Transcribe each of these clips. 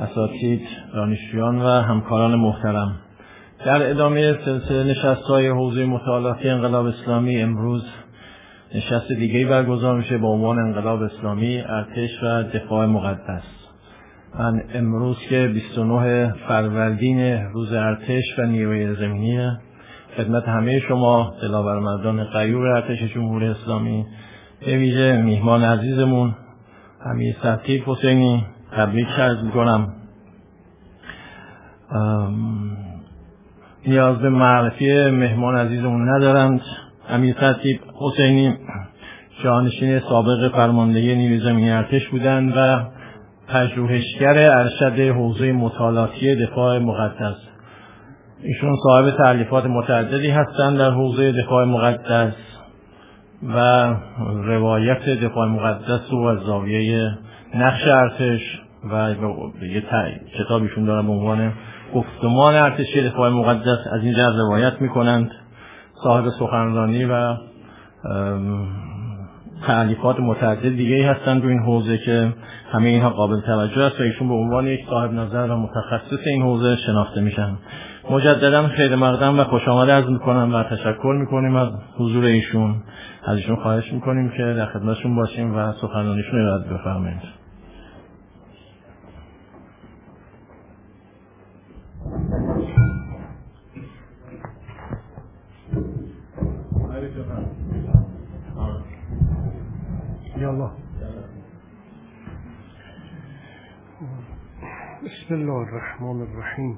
اساتید، دانشجویان و همکاران محترم، در ادامه سلسله نشست‌های حوزه مطالعاتی انقلاب اسلامی امروز نشست دیگه‌ای برگزار میشه با عنوان انقلاب اسلامی، ارتش و دفاع مقدس. من امروز که 29 فروردین روز ارتش و نیروی زمینی، خدمت همه شما دلاورمردان غیور ارتش جمهوری اسلامی، به ویژه میهمان عزیزمون امیر سطیف حسینی تبریک عرض می‌کنم. نیاز به معرفی مهمان عزیزمون ندارند. امیر سطیف حسینی جانشین سابق فرماندهی نیروی زمینی ارتش بودند و پژوهشگر ارشد حوزه مطالعاتی دفاع مقدس. ایشون صاحب تألیفات متعددی هستند در حوزه دفاع مقدس و روایت دفاع مقدس رو از زاویه نقش ارتش و یه کتابیشون دارن به عنوان گفتمان ارتشی دفاع مقدس، از این جهت روایت میکنند. صاحب سخنرانی و تألیفات متعدد دیگه هستند رو این حوزه که همه اینها قابل توجه است و ایشون به عنوان یک صاحب نظر و متخصص این حوزه شناخته میشن. مجددا خیر مقدم و خوش آمد عرض میکنم و تشکر میکنیم از حضور ایشون. از ایشون خواهش میکنیم که در خدمتشون باشیم و سخنرانیشون رو ارائه بفرمایید. بسم الله الرحمن الرحیم.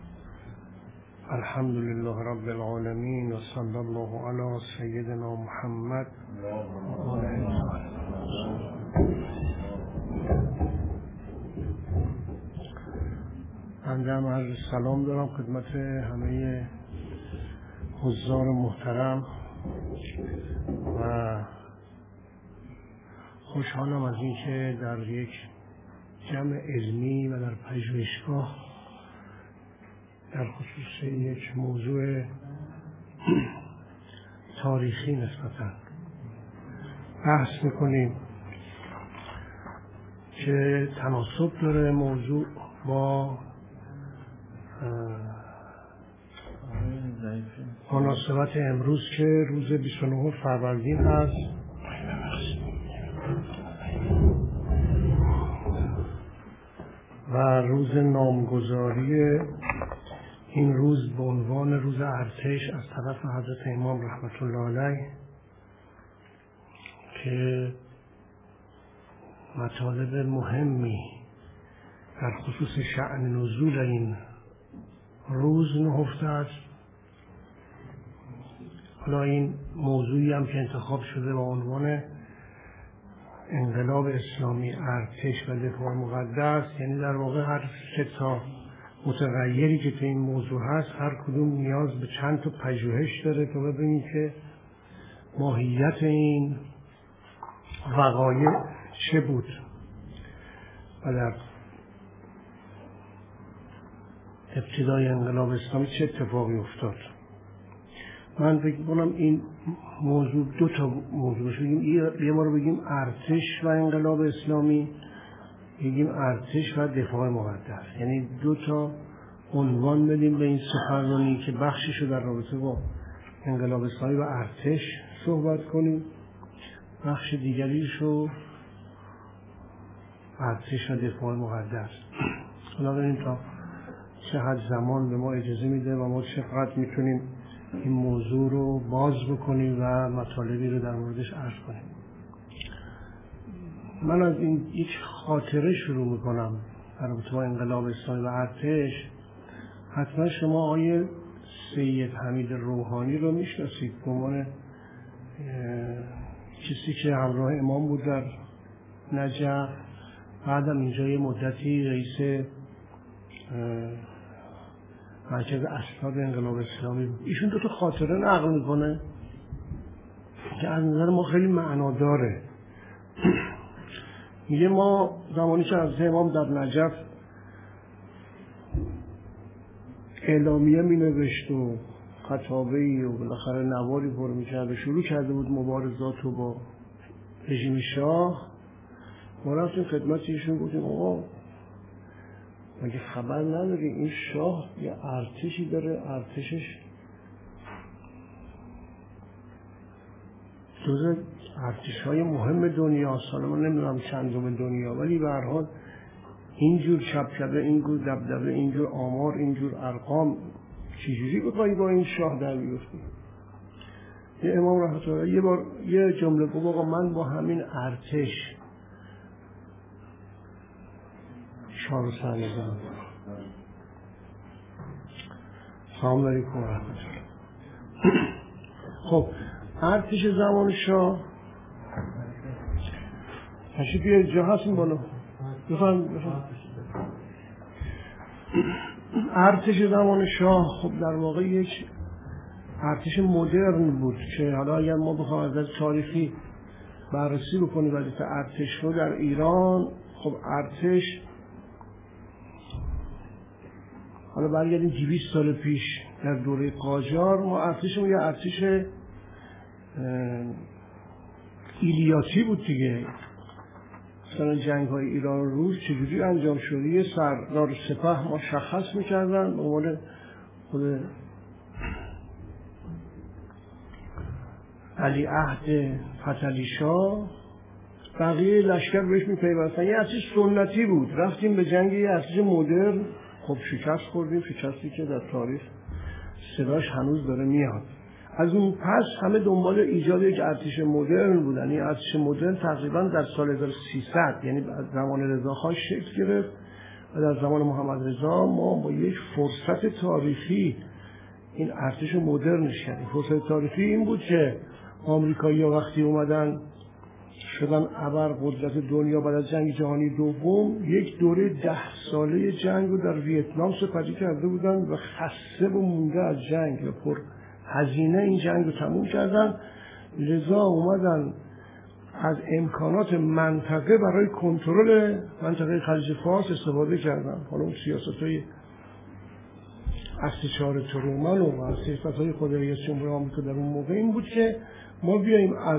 الحمد لله رب العالمین و صلی الله علی سیدنا محمد. من عرض سلام دارم خدمت همه حضار محترم و خوشحالم از این که در یک جمع علمی و در پژوهشگاه در خصوص یک موضوع تاریخی نسبتاً بحث میکنیم که تناسب داره موضوع با مناسبت امروز که روز 29 فروردین هست و روز نامگذاری این روز به عنوان روز ارتش از طرف حضرت امام رحمت الله علیه که مطالب مهمی در خصوص شأن نزول این روز نهفته است. حالا این موضوعی هم که انتخاب شده با عنوان انقلاب اسلامی، ارتش و دفاع مقدس، یعنی در واقع هر سه تا متغیری که تو این موضوع هست هر کدوم نیاز به چند تا پژوهش داره تا ببینید که ماهیت این وقایع چه بود و در ابتدای انقلاب اسلامی چه اتفاقی افتاد. من فکر می‌کنم این موضوع دو تا موضوع باشه. یه بار بگیم ارتش و انقلاب اسلامی، بگیم ارتش و دفاع مقدس، یعنی دو تا عنوان بدیم به این سخنرانی که بخشیشو در رابطه با انقلاب اسلامی و ارتش صحبت کنیم، بخش دیگریشو ارتش و دفاع مقدس. حالا ببینیم تا چه حد زمان به ما اجازه میده و ما چقدر میتونیم این موضوع رو باز بکنیم و مطالبی رو در موردش عرض کنیم. من از این یک خاطره شروع میکنم در رابطه با انقلاب اسلامی و ارتش. حتما شما آقای سید حمید روحانی رو میشناسید به عنوان کسی که همراه امام بود در نجف، بعدم اینجا یه مدتی رئیس مرکز اسناد انقلاب اسلامی بود. ایشون دو تا خاطره نقل میکنه که از نظر ما خیلی معناداره. میگه ما زمانی که از امام در نجف اعلامیه می نوشت و خطابه‌ای و بالاخره نواری پر میکرد و شروع کرده بود مبارزات رو با رژیم شاه، ما رفتیم خدمت ایشون گفتیم آقا مگه خبر نداری این شاه یه ارتشی داره، ارتشش جز ارتش‌های مهم دنیاست. حالا من نمیدونم چندم دنیا، ولی به هر حال اینجور چپچپه، اینجور دبدبه، اینجور آمار، اینجور ارقام چجوری بخوایی با این شاه در بیفتی؟ یه امام رحمت الله یه بار یه جمله گفت آقا من با همین ارتش شاه رو سر میزنم. سلام علیکم و رحمت الله. خب ارتش زمان شاه تشریف بیارید، جا هستیم بالا، بفرمایید. ارتش زمان شاه خب در واقع یک ارتش مدرن بود که حالا اگر ما بخوایم از تاریخی بررسی بکنیم وضعیت ارتش رو در ایران، خب ارتش حالا برگردیم 200 سال پیش در دوره قاجار، ما ارتشمون یه ارتش ایلیاتی بود دیگه. مثلا جنگ های ایران و روس چجوری انجام شده؟ یه سردار سپاه مشخص میکردن به عنوان خود علی عهد فتحعلی شاه، بقیه لشکر بهش میپیوستن. یه ارتش سنتی بود. رفتیم به جنگ یه ارتش مدرن، خب شکست خوردیم، شکستی که در تاریخ صداش هنوز داره میاد. از اون پس همه دنبال ایجاد یک ارتش مدرن بودن. این ارتش مدرن تقریبا در سال 1300 یعنی از زمان رضاخان شکل گرفت و در زمان محمد رضا ما با یک فرصت تاریخی این ارتش مدرنش کردیم. فرصت تاریخی این بود که آمریکایی‌ها وقتی اومدن شدن ابرقدرت دنیا بعد از جنگ جهانی دوم، یک دوره 10 ساله جنگ رو در ویتنام سپری کرده بودن و خسته و مونده از جنگ و پر هزینه این جنگ رو تموم کردن. لذا اومدن از امکانات منطقه برای کنترل منطقه خلیج فارس استفاده کردن. حالا اون سیاست‌های استشاره ترومن و سیاست‌های خود رئیس جمهور آمریکا در اون موقع این بود که ما بیاییم از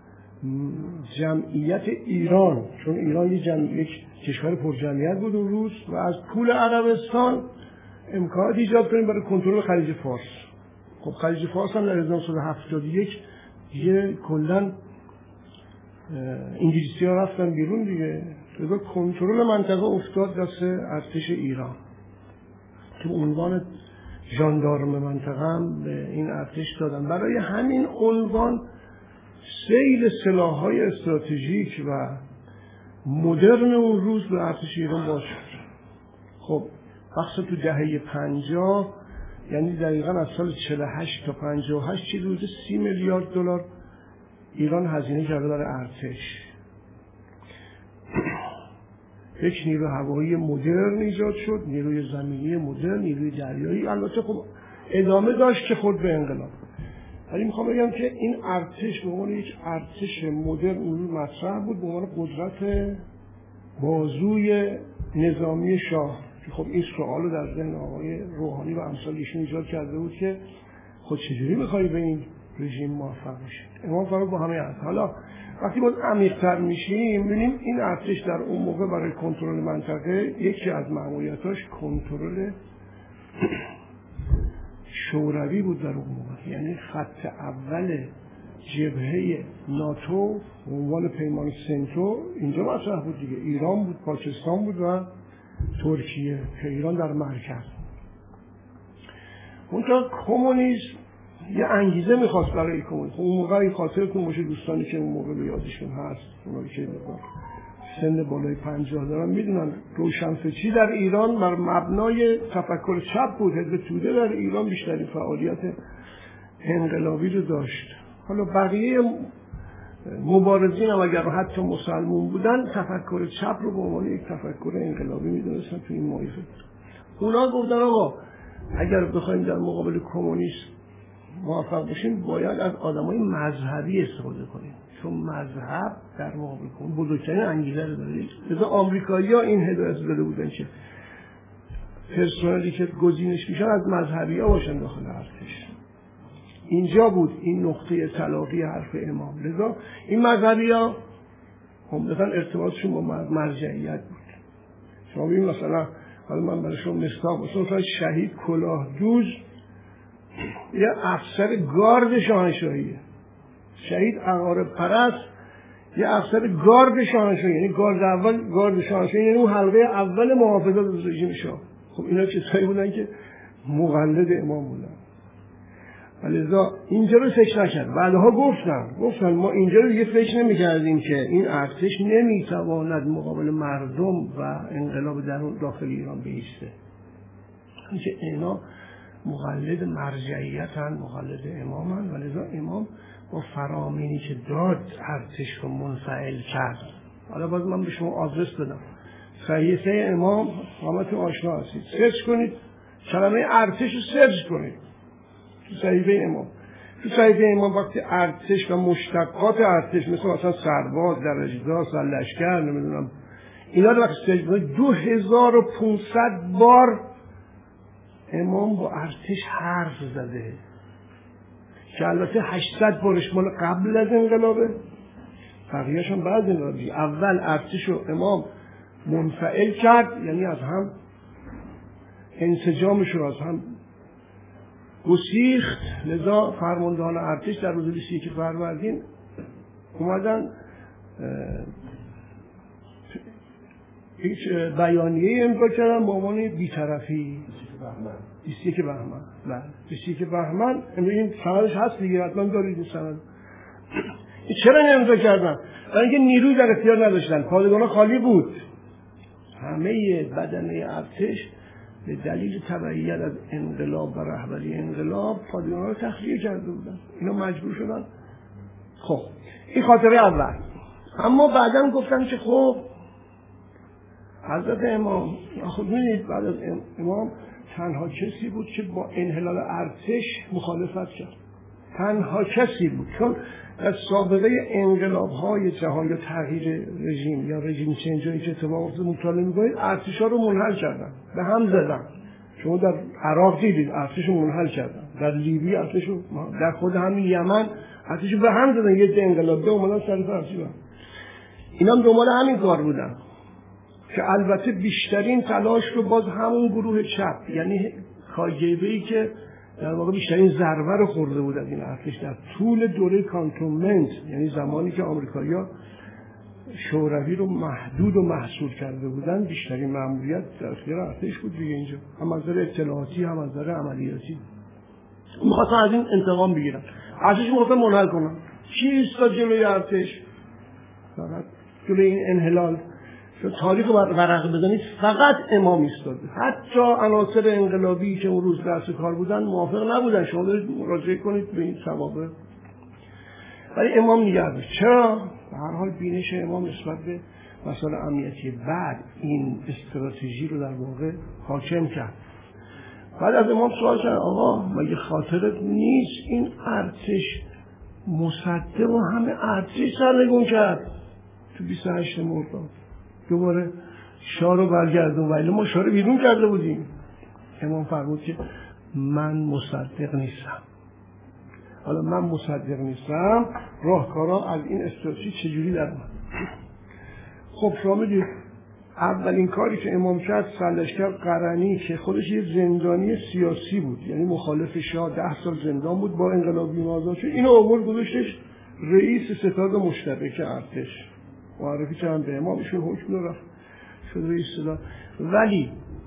جمعیت ایران، چون ایران یک کشور پرجمعیت بود اون روز، و از پول عربستان امکانات ایجاد کنیم برای کنترل خلیج فارس. خب خلیج فارس هم در 1971 دیگه کلاً انگلیسی‌ها رفتن بیرون دیگه. لذا کنترل منطقه افتاد دست ارتش ایران که عنوان ژاندارم منطقه هم به این ارتش دادن. برای همین عنوان سیل سلاح‌های استراتژیک و مدرن اون روز به ارتش ایران باز شد. خب بخصوص تو دهه 50 یعنی دقیقاً از سال 48 تا 58 چیزی حدود 30 میلیارد دلار ایران هزینه کرده برای ارتش. یک نیرو هوایی مدرن ایجاد شد، نیروی زمینی مدرن، نیروی دریایی. البته خب ادامه داشت که خود به انقلاب. ولی میخوام بگم که این ارتش به عنوان یک ارتش مدرن اون مطرح بود، به عنوان قدرت بازوی نظامی شاه، که خب این سوالو در ذهن آقای روحانی و امثال ایشون ایجاد کرده بود که خود چجوری میخوایی به این رژیم موفق بشی؟ امام فاروق با همه هست. حالا وقتی باز عمیق‌تر میشیم می‌بینیم این ارتش در اون موقع برای کنترل منطقه یکی از مأموریتاش کنترل شوروی بود در اون موقع. یعنی خط اول جبهه ناتو به عنوان پیمان سنتو اینجا مطرح بود دیگه. ایران بود، پاکستان بود و ترکیه که ایران در مرکز. اونجا کمونیسم یه انگیزه میخواست برای کمونیسم. اون موقع این خاطرتون باشه دوستانی که اون موقع به یادشون هست، اونایی که سن بالای 50 دارن میدونن روشنفکری در ایران بر مبنای تفکر چپ بود. حزب توده در ایران بیشترین فعالیت انقلابی رو داشت. حالا بقیه مبارزین هم اگر حتی مسلمون بودن تفکر چپ رو به عنوان یک تفکر انقلابی میدونستن تو این مایه. اونا گفتن آقا اگر بخوایم در مقابل کمونیسم موفق باشیم باید از آدمای مذهبی استفاده کنیم، چون مذهب در مقابل کمونیسم بزرگترین انگیزه رو داره. لذا آمریکایی‌ها این هدایت داده بودن که پرسنلی که گزینش میشن از مذهبی‌ها باشن داخل ارتش. اینجا بود این نقطه تلاقی حرف امام. لذا این مذهبی‌ها عمدتاً ارتباطشون با مرجعیت بود. شما ببینید مثلا حالا من برای شما مثلا شهید کلاه دوز یه افسر گارد شاهنشاهیه، شهید عقارب پرست یه افسر گارد شاهنشاهی، یعنی گارد شاهنشاهی، یعنی اون حلقه اول محافظت از رژیم شاه. خب اینا کسایی بودن که مقلد امام بودن. ولذا اینجا رو فکر نکرد. بعدها گفتن ما اینجا رو دیگه فکر نمی‌کردیم که این ارتش نمیتواند مقابل مردم و انقلاب درون داخل ایران بایسته. اینکه اینا مقلد مرجعیتن، مقلد امامن، ولذا امام با فرامینی که داد ارتش رو منفعل کرد. حالا باز من به شما آدرس بدم. صحیفه امام، همتون آشنا هستید، سرچ کنید کلمه ارتش رو سرچ کنید تو صحیفه امام وقتی ارتش و مشتقات ارتش مثلا سرباز، درجه‌دار، سرلشکر، نمیدونم اینا رو وقتی سرچ کنید 2500 بار امام با ارتش حرف زده که البته 800 بارش مال قبل از انقلابه، بقیه‌اش هم بعد انقلابی. اول ارتش رو امام منفعل کرد، یعنی از هم انسجامش رو از هم گسیخت. لذا فرماندهان ارتش در روز 21 فروردین اومدن هیچ بیانیه امضا کردن با عنوان بی‌طرفی. 21 بهمن. بله 21 بهمن. این سندش هست دیگه، حتما دارید این سند. چرا امضا کردن؟ برای اینکه نیروی در اختیار نداشتن، پادگانا خالی بود. همه بدنه ارتش به دلیل تبعیت از انقلاب و رهبری انقلاب پادگانا رو تخلیه کرده بودن. اینا مجبور شدن. خب این خاطره اول. اما بعدم گفتن که خب حضرت امام، خب می‌بینید بعد از امام تنها کسی بود که با انحلال ارتش مخالفت کرد. تنها کسی بود، چون از سابقه انقلاب‌های جهان یا تغییر رژیم یا رژیم چنجایی که اتفاق افتاد مطالعه می‌کنید، ارتش‌ها رو منحل کردن، به هم زدن. شما در عراق دیدید ارتش رو منحل کردن، در لیبی ارتش رو، در خود همین یمن ارتش رو به هم زدن، یه عده انقلابی اومدن سر ارتش. اینا هم دنبال همین کار بودن که البته بیشترین تلاش رو باز همون گروه چپ، یعنی کاگبه‌ای که در واقع بیشترین ضربه رو خورده بود از این ارتش در طول دوره کانتونمنت، یعنی زمانی که آمریکایی‌ها شوروی رو محدود و محصور کرده بودن، بیشترین مأموریت در اختیار ارتش بود دیگه. اینجا هم از نظر اطلاعاتی هم از نظر عملیاتی می‌خواستن از این انتقام بگیرن. ارتش می‌خواستن منحل کنن. کی ایستاد جلوی ارتش؟ فقط جلوی این انحلال تاریخ رو ورق بزنید فقط امام ایستاد. حتی عناصر انقلابی که اون روز دست کار بودن موافق نبودن. شما دارید مراجعه کنید به این سوابق. ولی امام نگه داشت. چرا؟ به هر حال بینش امام نسبت به مسائل امنیتی بعد این استراتژی رو در واقع حاکم کرد. بعد از امام سوال کرد آقا مگه خاطرت نیست این ارتش مصدق و همه ارتش سرنگون کرد تو 28 مرداد، دوباره شاه رو برگردون، ولی ما شاه رو بیرون کرده بودیم. امام فرمود که من مصدق نیستم. حالا من مصدق نیستم، راهکارا از این استراتژی چجوری در اومد؟ خب شما میدید اولین کاری که امام کرد سرلشکر قرنی که خودش یه زندانی سیاسی بود، یعنی مخالف شاه، 10 سال زندان بود، با انقلابی آزاد شد، اینو آورد گذاشتش رئیس ستاد مشترک ارتش، معرفی کردن به امام، ایشون حکم رو رفت شد رئیس ستاد. ولی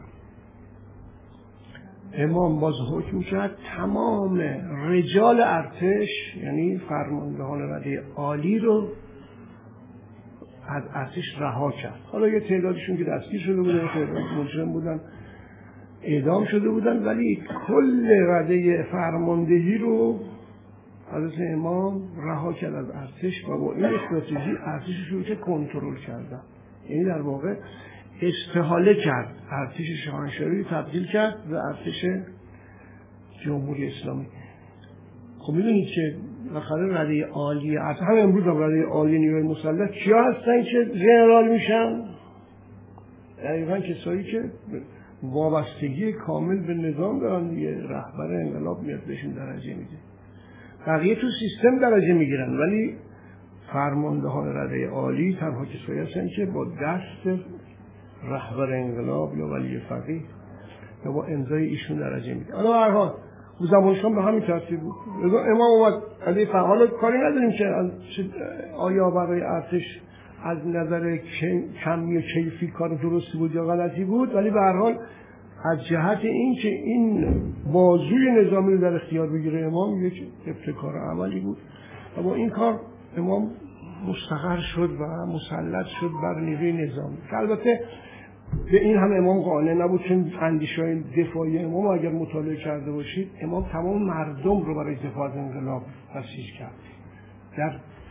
امام باز حکم کرد تمام رجال ارتش، یعنی فرماندهان رده عالی رو از ارتش رها کرد. حالا یه تعدادشون که دستگیر شده بودن، تعداد مجرم بودن، اعدام شده بودن، ولی کل رده فرماندهی رو حضرت امام رها کرد از ارتش و با این استراتژی ارتشش رو که کنترل کردن. یعنی در واقع استحاله کرد، ارتش شاهنشاهی تبدیل کرد به ارتش جمهوری اسلامی. خب میدونید که بالاخره رده عالی ارتش، همین امروز هم رده عالی نیروی مسلح کیا هستن که ژنرال میشن؟ دقیقاً کسایی که وابستگی کامل به نظام دارن دیگه. رهبر انقلاب میاد بهشون درجه میده، بقیه تو سیستم درجه میگیرن، ولی فرماندهان رده عالی تنها کسایی هستن که با دست رهبر انقلاب یا ولی فقیه یا با امضای ایشون درجه میده. حالا به هر حال زمانشان به همین ترتیب بود. امام اومد علی فقال کاری نداریم که آیا برای ارتش از نظر کمی و کیفی کار درستی بود یا غلطی بود، ولی به هر حال از جهت این که این بازوی نظامی رو در اختیار بگیره امام یک ابتکار عملی بود و با این کار امام مستقر شد و مسلط شد بر نیروی نظامی. البته به این هم امام قانع نبود، چون اندیشه‌های دفاعی امام اگر مطالعه کرده باشید، امام تمام مردم رو برای دفاع از انقلاب تأسیس کرد. در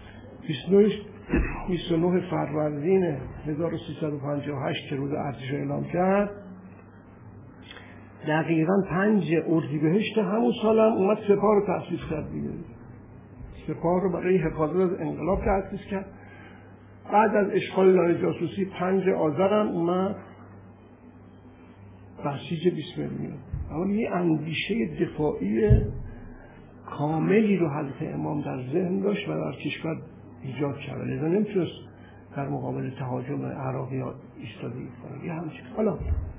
29 فروردین 1358 که روز ارتش اعلام کرد، دقیقاً 5 اردیبهشت همون سال هم اومد سپاه رو تأسیس کرد دیگه. سپاه رو برای حفاظت از انقلاب تأسیس کرد. بعد از اشغال لانه جاسوسی 5 آذر هم اومد بسیج 20 میلیون. اما یه اندیشه دفاعی کاملی رو حضرت امام در ذهن داشت و در کشور ایجاد کرد، لذا نمیتونست در مقابل تهاجم عراقی ها ایستادگی کنه. یه همچین حالا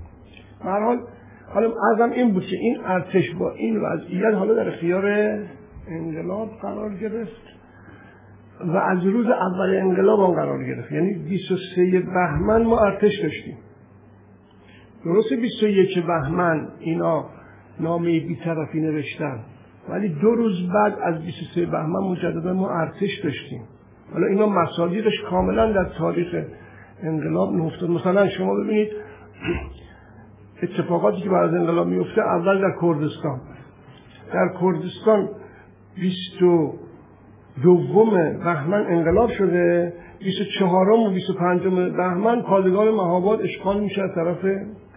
ازم این بود که این ارتش با این وضعیت حالا در اختیار انقلاب قرار گرفت و از روز اول انقلاب هم قرار گرفت. یعنی 23 بهمن ما ارتش داشتیم. درست 21 بهمن اینا نامه بی‌طرفی نوشتن، ولی 2 روز بعد از 23 بهمن مجددا ما ارتش داشتیم. حالا اینا مصادیقش کاملا در تاریخ انقلاب نهفته. مثلا شما ببینید اتفاقاتی که بعد از انقلاب میفته، اول در کردستان 22 بهمن انقلاب شده، 24 و 25 بهمن پادگان مهاباد اشغال میشه از طرف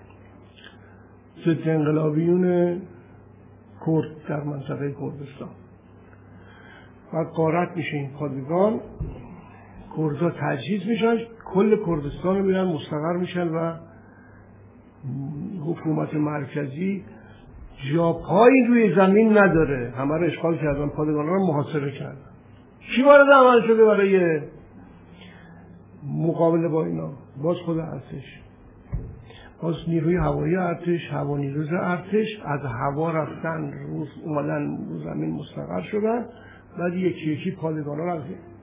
ضد انقلابیون کرد در منطقه کردستان. بعد غارت میشه این پادگان، کردها تجهیز میشن، کل کردستان رو میرن مستقر میشن و حکومت مرکزی جا پایی روی زمین نداره، همه رو اشغال کردن، پادگان رو محاصره کردن. کی وارد عمل شده برای مقابله با اینا؟ باز خود ارتش، باز نیروی هوایی ارتش، هوانیروز ارتش از هوا رفتن اومدن رو زمین مستقر شدن. بعد یکی یکی پادگان رو از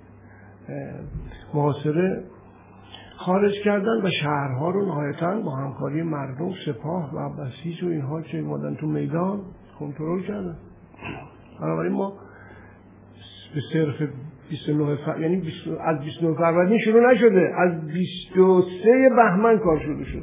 محاصره خارج کردن و شهرها رو نهایتاً با همکاری مردم، سپاه و بسیج و اینها که اومدن تو میدان کنترل کردن. بنابراین ما به صرف 29 یعنی از 29 فروردین شروع نشده، از 23 بهمن کار شروع شده.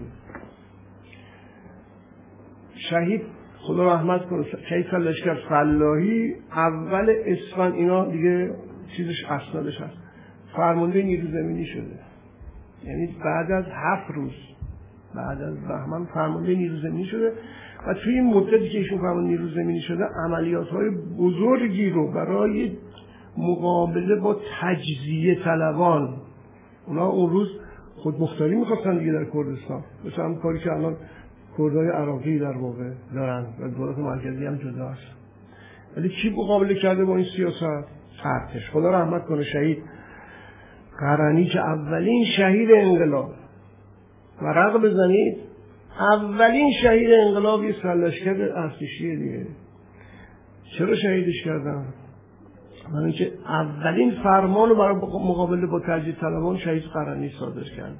شهید خدا رحمت کنه شهید لشکر فلاحی اول اسفند، اینا دیگه چیزش اسنادش هست، فرمانده نیروی زمینی شده. یعنی بعد از 7 روز بعد از بهمن فرمانده نیروی زمینی شده و توی این مدتی که ایشون فرمانده نیروی زمینی شده عملیات‌های بزرگی رو برای مقابله با تجزیه طلبان، اونا اون روز خودمختاری می‌خواستن دیگه در کردستان، مثل هم کاری که الان کردهای عراقی در واقع دارن و دولت مرکزی هم جداست. ولی کی مقابله کرده با این سیاست؟ ارتش. خدا رحمت کنه شهید قرنی که اولین شهید انقلاب، ورق بزنید، اولین شهید انقلاب یه سرلشکر ارتشیه دیگه. چرا شهیدش کردن؟ من اینکه اولین فرمان رو برای مقابله با تجزیه طلبان شهید قرنی صادر کرد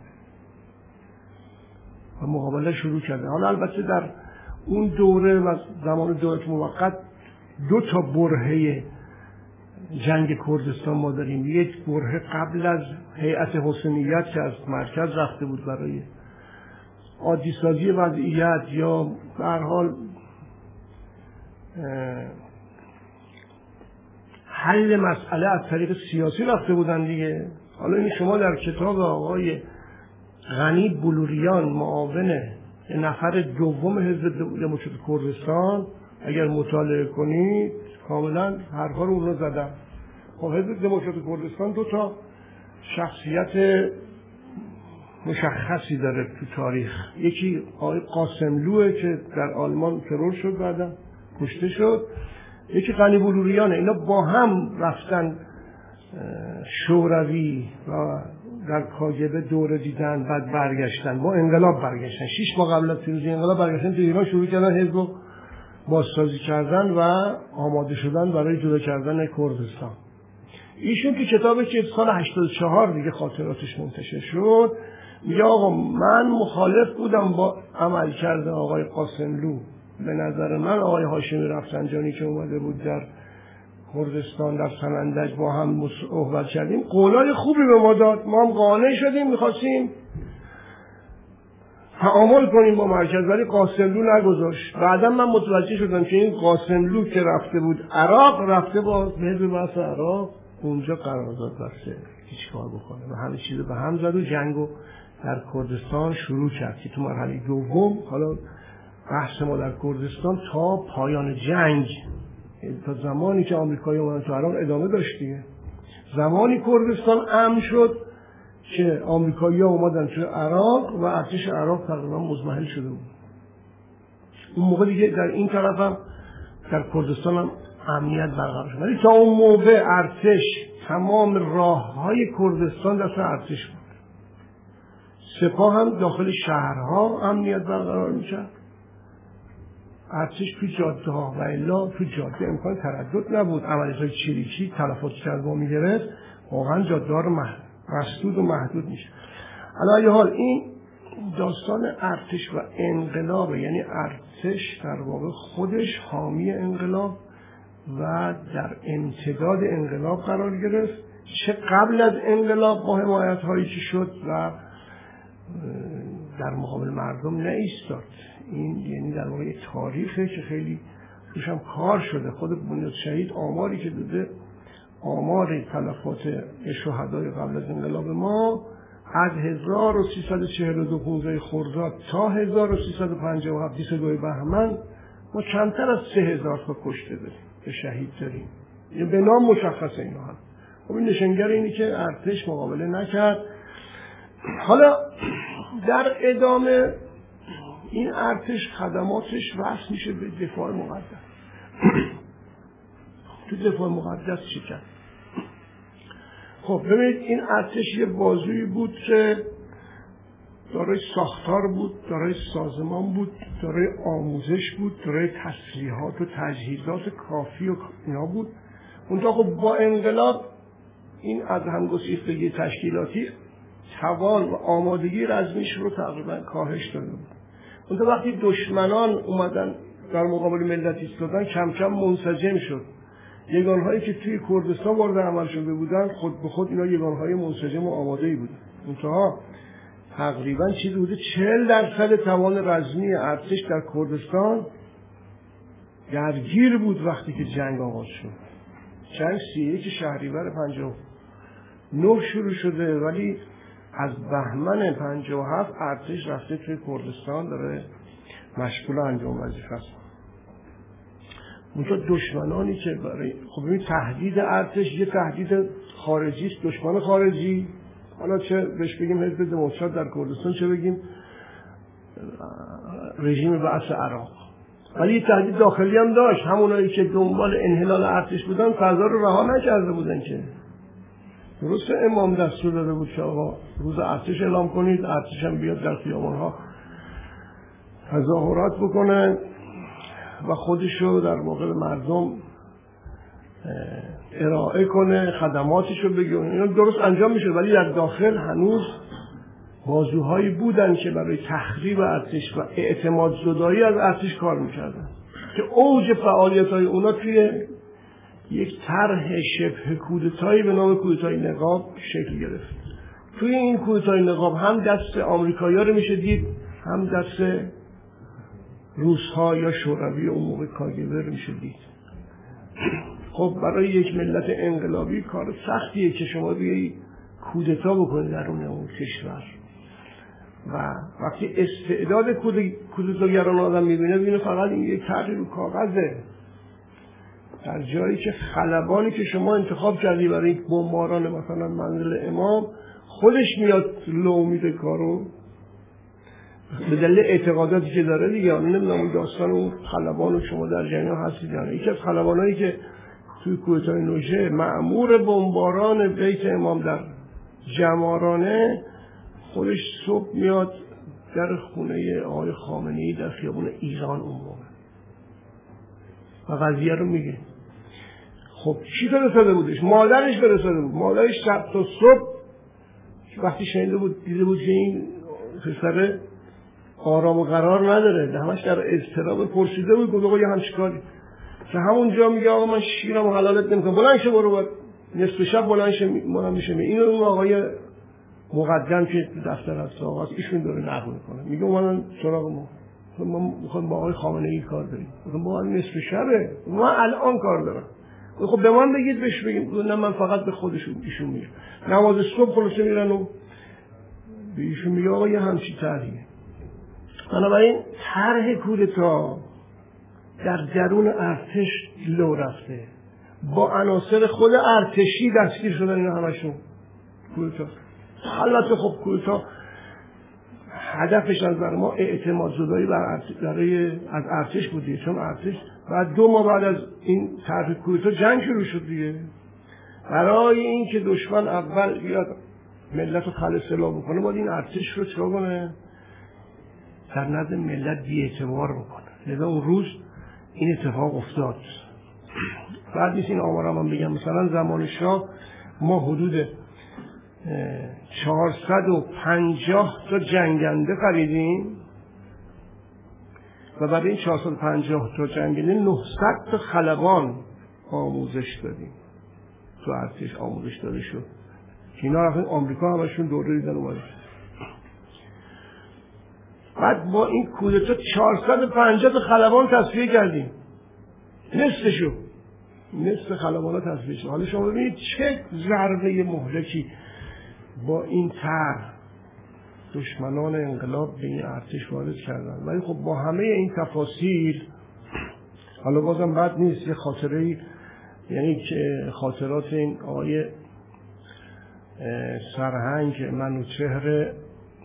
و مقابله شروع کرده. حالا البته در اون دوره و زمان دولت موقت 2 برهه جنگ کردستان ما داریم. یک برهه قبل از هیئت حسینیت که از مرکز رفته بود برای عادی سازی وضعیت یا به هر حال حل مسئله از طریق سیاسی رفته بودن دیگه. حالا این شما در کتاب آقای غنی بلوریان معاون نفر دوم حزب دموکرات کردستان اگر مطالعه کنید کاملا حرفا رو اونو زدن. خب حزب دموکرات کردستان 2 شخصیت مشخصی داره تو تاریخ. یکی آقای قاسملوه که در آلمان ترور شد بعدم کشته شد، یکی غنی بلوریانه. اینا با هم رفتن شوروی و در کاگبه دوره دیدن، بعد برگشتن، با انقلاب برگشتن، 6 ماه قبل از پیروزی انقلاب برگشتن تو ایران، شروع کردن حزب رو بازسازی کردن و آماده شدن برای جدا کردن کردستان. ایشون تو کتابی که سال 84 دیگه خاطراتش منتشر شد میگه آقا من مخالف بودم با عملکرد آقای قاسملو. به نظر من آقای هاشمی رفسنجانی که اومده بود در کردستان در سنندج با هم صحبت کردیم، قولای خوبی به ما داد، ما هم قانع شدیم، میخواستیم تعامل کنیم با مرکز، ولی قاسملو نگذاشت. بعدا من متوجه شدم که این قاسملو که رفته بود عراق، رفته با حزب بعث عراق اونجا قرارداد بسته هیچ کار بکنه و همه چیز به هم زد و جنگو در کردستان شروع کرد که تو مرحله دوم حالا بحث ما در کردستان تا پایان جنگ، تا زمانی که آمریکایی اومدن تو عراق ادامه داشت دیگه. زمانی کردستان امن شد که آمریکایی‌ها اومدن تو عراق و ارتش عراق تقریبا مضمحل شده بود. اون موقع دیگه در این طرف هم در کردستان هم امنیت برقرار شد، ولی تا اون موقع ارتش تمام راه‌های کردستان دست ارتش بود. سپاه هم داخل شهرها امنیت برقرار می‌کرد. ارتش تو جاده ها و الا تو جاده امکان تردد نبود. عملیات‌های چریکی تلفات که از ما می‌گرفت واقعا جاده ها رو مسدود و محدود میشه. علی حال این داستان ارتش و انقلاب، یعنی ارتش در واقع خودش حامی انقلاب و در امتداد انقلاب قرار گرفت، چه قبل از انقلاب با حمایت‌هایی که شد و در مقابل مردم نایستاد. این یعنی در واقع تاریخه که خیلی توش هم کار شده. خود بنیاد شهید آماری که داده، آمار تلفات شهدای قبل از انقلاب ما از 1342 15 خرداد تا 1357 22 بهمن ما کمتر از 3000 تا کشته داریم، به شهید داریم. یه به نام مشخصه اینا هم. خب این نشانگر اینی که ارتش مقابله نکرد. حالا در ادامه این ارتش خدماتش وصل میشه به دفاع مقدس. تو دفاع مقدس چی کرد؟ خب ببینید این ارتش یه بازویی بود که دارای ساختار بود، دارای سازمان بود، دارای آموزش بود، دارای تسلیحات و تجهیزات کافی و اینا بود. اونجا خب با انقلاب این از همگسیختگی تشکیلاتی توان و آمادگی رزمیش رو تقریبا کاهش داده بود. اونجا وقتی دشمنان اومدن در مقابل ملت ایستادن کم کم منسجم شد. یگانهایی که توی کردستان وارد عمل شده بودن خود به خود اینا یگانهای منسجم و آماده‌ای بودن. منتها تقریبا چیزی بوده 40% توان رزمی ارتش در کردستان درگیر بود وقتی که جنگ آغاز شد. جنگ 31 شهریور 59 شروع شده، ولی از بهمن 57 ارتش رفته توی کردستان داره مشغول انجام وظیفه است. اونجا دشمنانی که برای خب این تهدید ارتش یه تهدید خارجی است، دشمن خارجی، حالا چه بهش بگیم حزب دموکرات در کردستان، چه بگیم رژیم بعث عراق، ولی یه تهدید داخلی هم داشت. همونایی که دنبال انحلال ارتش بودن فضا رو رها نکرده بودن که درست امام دستور داده بود که آقا روز ارتش اعلام کنید، ارتش هم بیاد در خیابان‌ها تظاهرات بکنه و خودشو در واقع مردم ارائه کنه، خدماتشو بگه. اینا درست انجام میشه، ولی در داخل هنوز بازوهایی بودن که برای تخریب ارتش و اعتماد زدایی از ارتش کار میکردن که اوج فعالیت‌های اونا توی یک طرح شبه کودتایی به نام کودتای نقاب شکل گرفت. توی این کودتای نقاب هم دست آمریکایی‌ها رو میشه دید، هم دست روس‌ها یا شوروی اون موقع کاگبه رو میشه دید. خب برای یک ملت انقلابی کار سختیه که شما بیایی کودتا بکنید درون اون کشور و وقتی استعداد کودتاگران آدم میبینه ببینه فقط این یک طرحی رو کاغذه، در جایی که خلبانی که شما انتخاب کردی برای یک بمباران مثلا منزل امام خودش میاد لو میده کارو به دلیل اعتقاداتی که داره دیگه. من نمیدونم اون داستان اون خلبان رو شما در جریان هستید یا نه. یکی از خلبانایی که توی کودتای نوژه مأمور بمباران بیت امام در جمارانه خودش صبح میاد در خونه آقای خامنه‌ای در خیابون ایران اون موقع و قضیه رو میگه. خب چی فرستاده بودش؟ مادرش فرستاده بود. مادرش شب تا صبح وقتی شنیده بود دیده بود که این پسر آرام و قرار نداره، همش در اضطراب، پرسیده بود گفت آقا یه همچین کاری که همونجا میگه آقا من شیرم و حلالت نمیکنم، بلند شه برو باید نصف شب بلند میشه. اینو اون آقای مقدم که دفتر هست آقا ایشون داره نقل میکنه، میگه اومدن سراغ ما میخوام با آقای خامنه‌ای کار داریم. میگم با نصف شبه، من الان کار دارم. خب به من بگید بهش بگیم. نه من فقط به خودشون ایشون میگم. نماز صبح خلاصه میرن و به ایشون میگه آقا یه همچین طرحیه. بنابراین طرح کودتا در درون ارتش لو رفته، با عناصر خود ارتشی دستگیر شدن اینا همشون کودتا. البته خب کودتا هدفش از بر ما اعتماد زدایی از ارتش بودیه، چون ارتش بعد 2 ماه بعد از این طرح کودتا جنگ شروع شد دیگه. برای این که دشمن اول بیاد ملت رو خلع سلاح بکنه باید این ارتش رو چرا کنه؟ در نظر ملت بی‌اعتبار بکنه. لذا اون روز این اتفاق افتاد. بعد نیست این آمارم هم بگم، مثلا زمان شاه ما حدود 450 تا جنگنده خریدیم و بعد این 450 تا جنگنده 900 تا خلبان آموزش دادیم. تو ارتش آموزش داده شد. اینا رفتن آمریکا همشون دوره دیدن اومدن. بعد با این کودتا 450 تا خلبان تصفیه کردیم. نصف خلبان ها تصفیه شد. حالا شما ببینید چه ضربه مهلکی با این طرح دشمنان انقلاب به این ارتش وارد کردن. ولی خب با همه این تفاصیل حالا بازم بد نیست یه خاطره، یعنی که خاطرات این آقای سرهنگ منوچهر،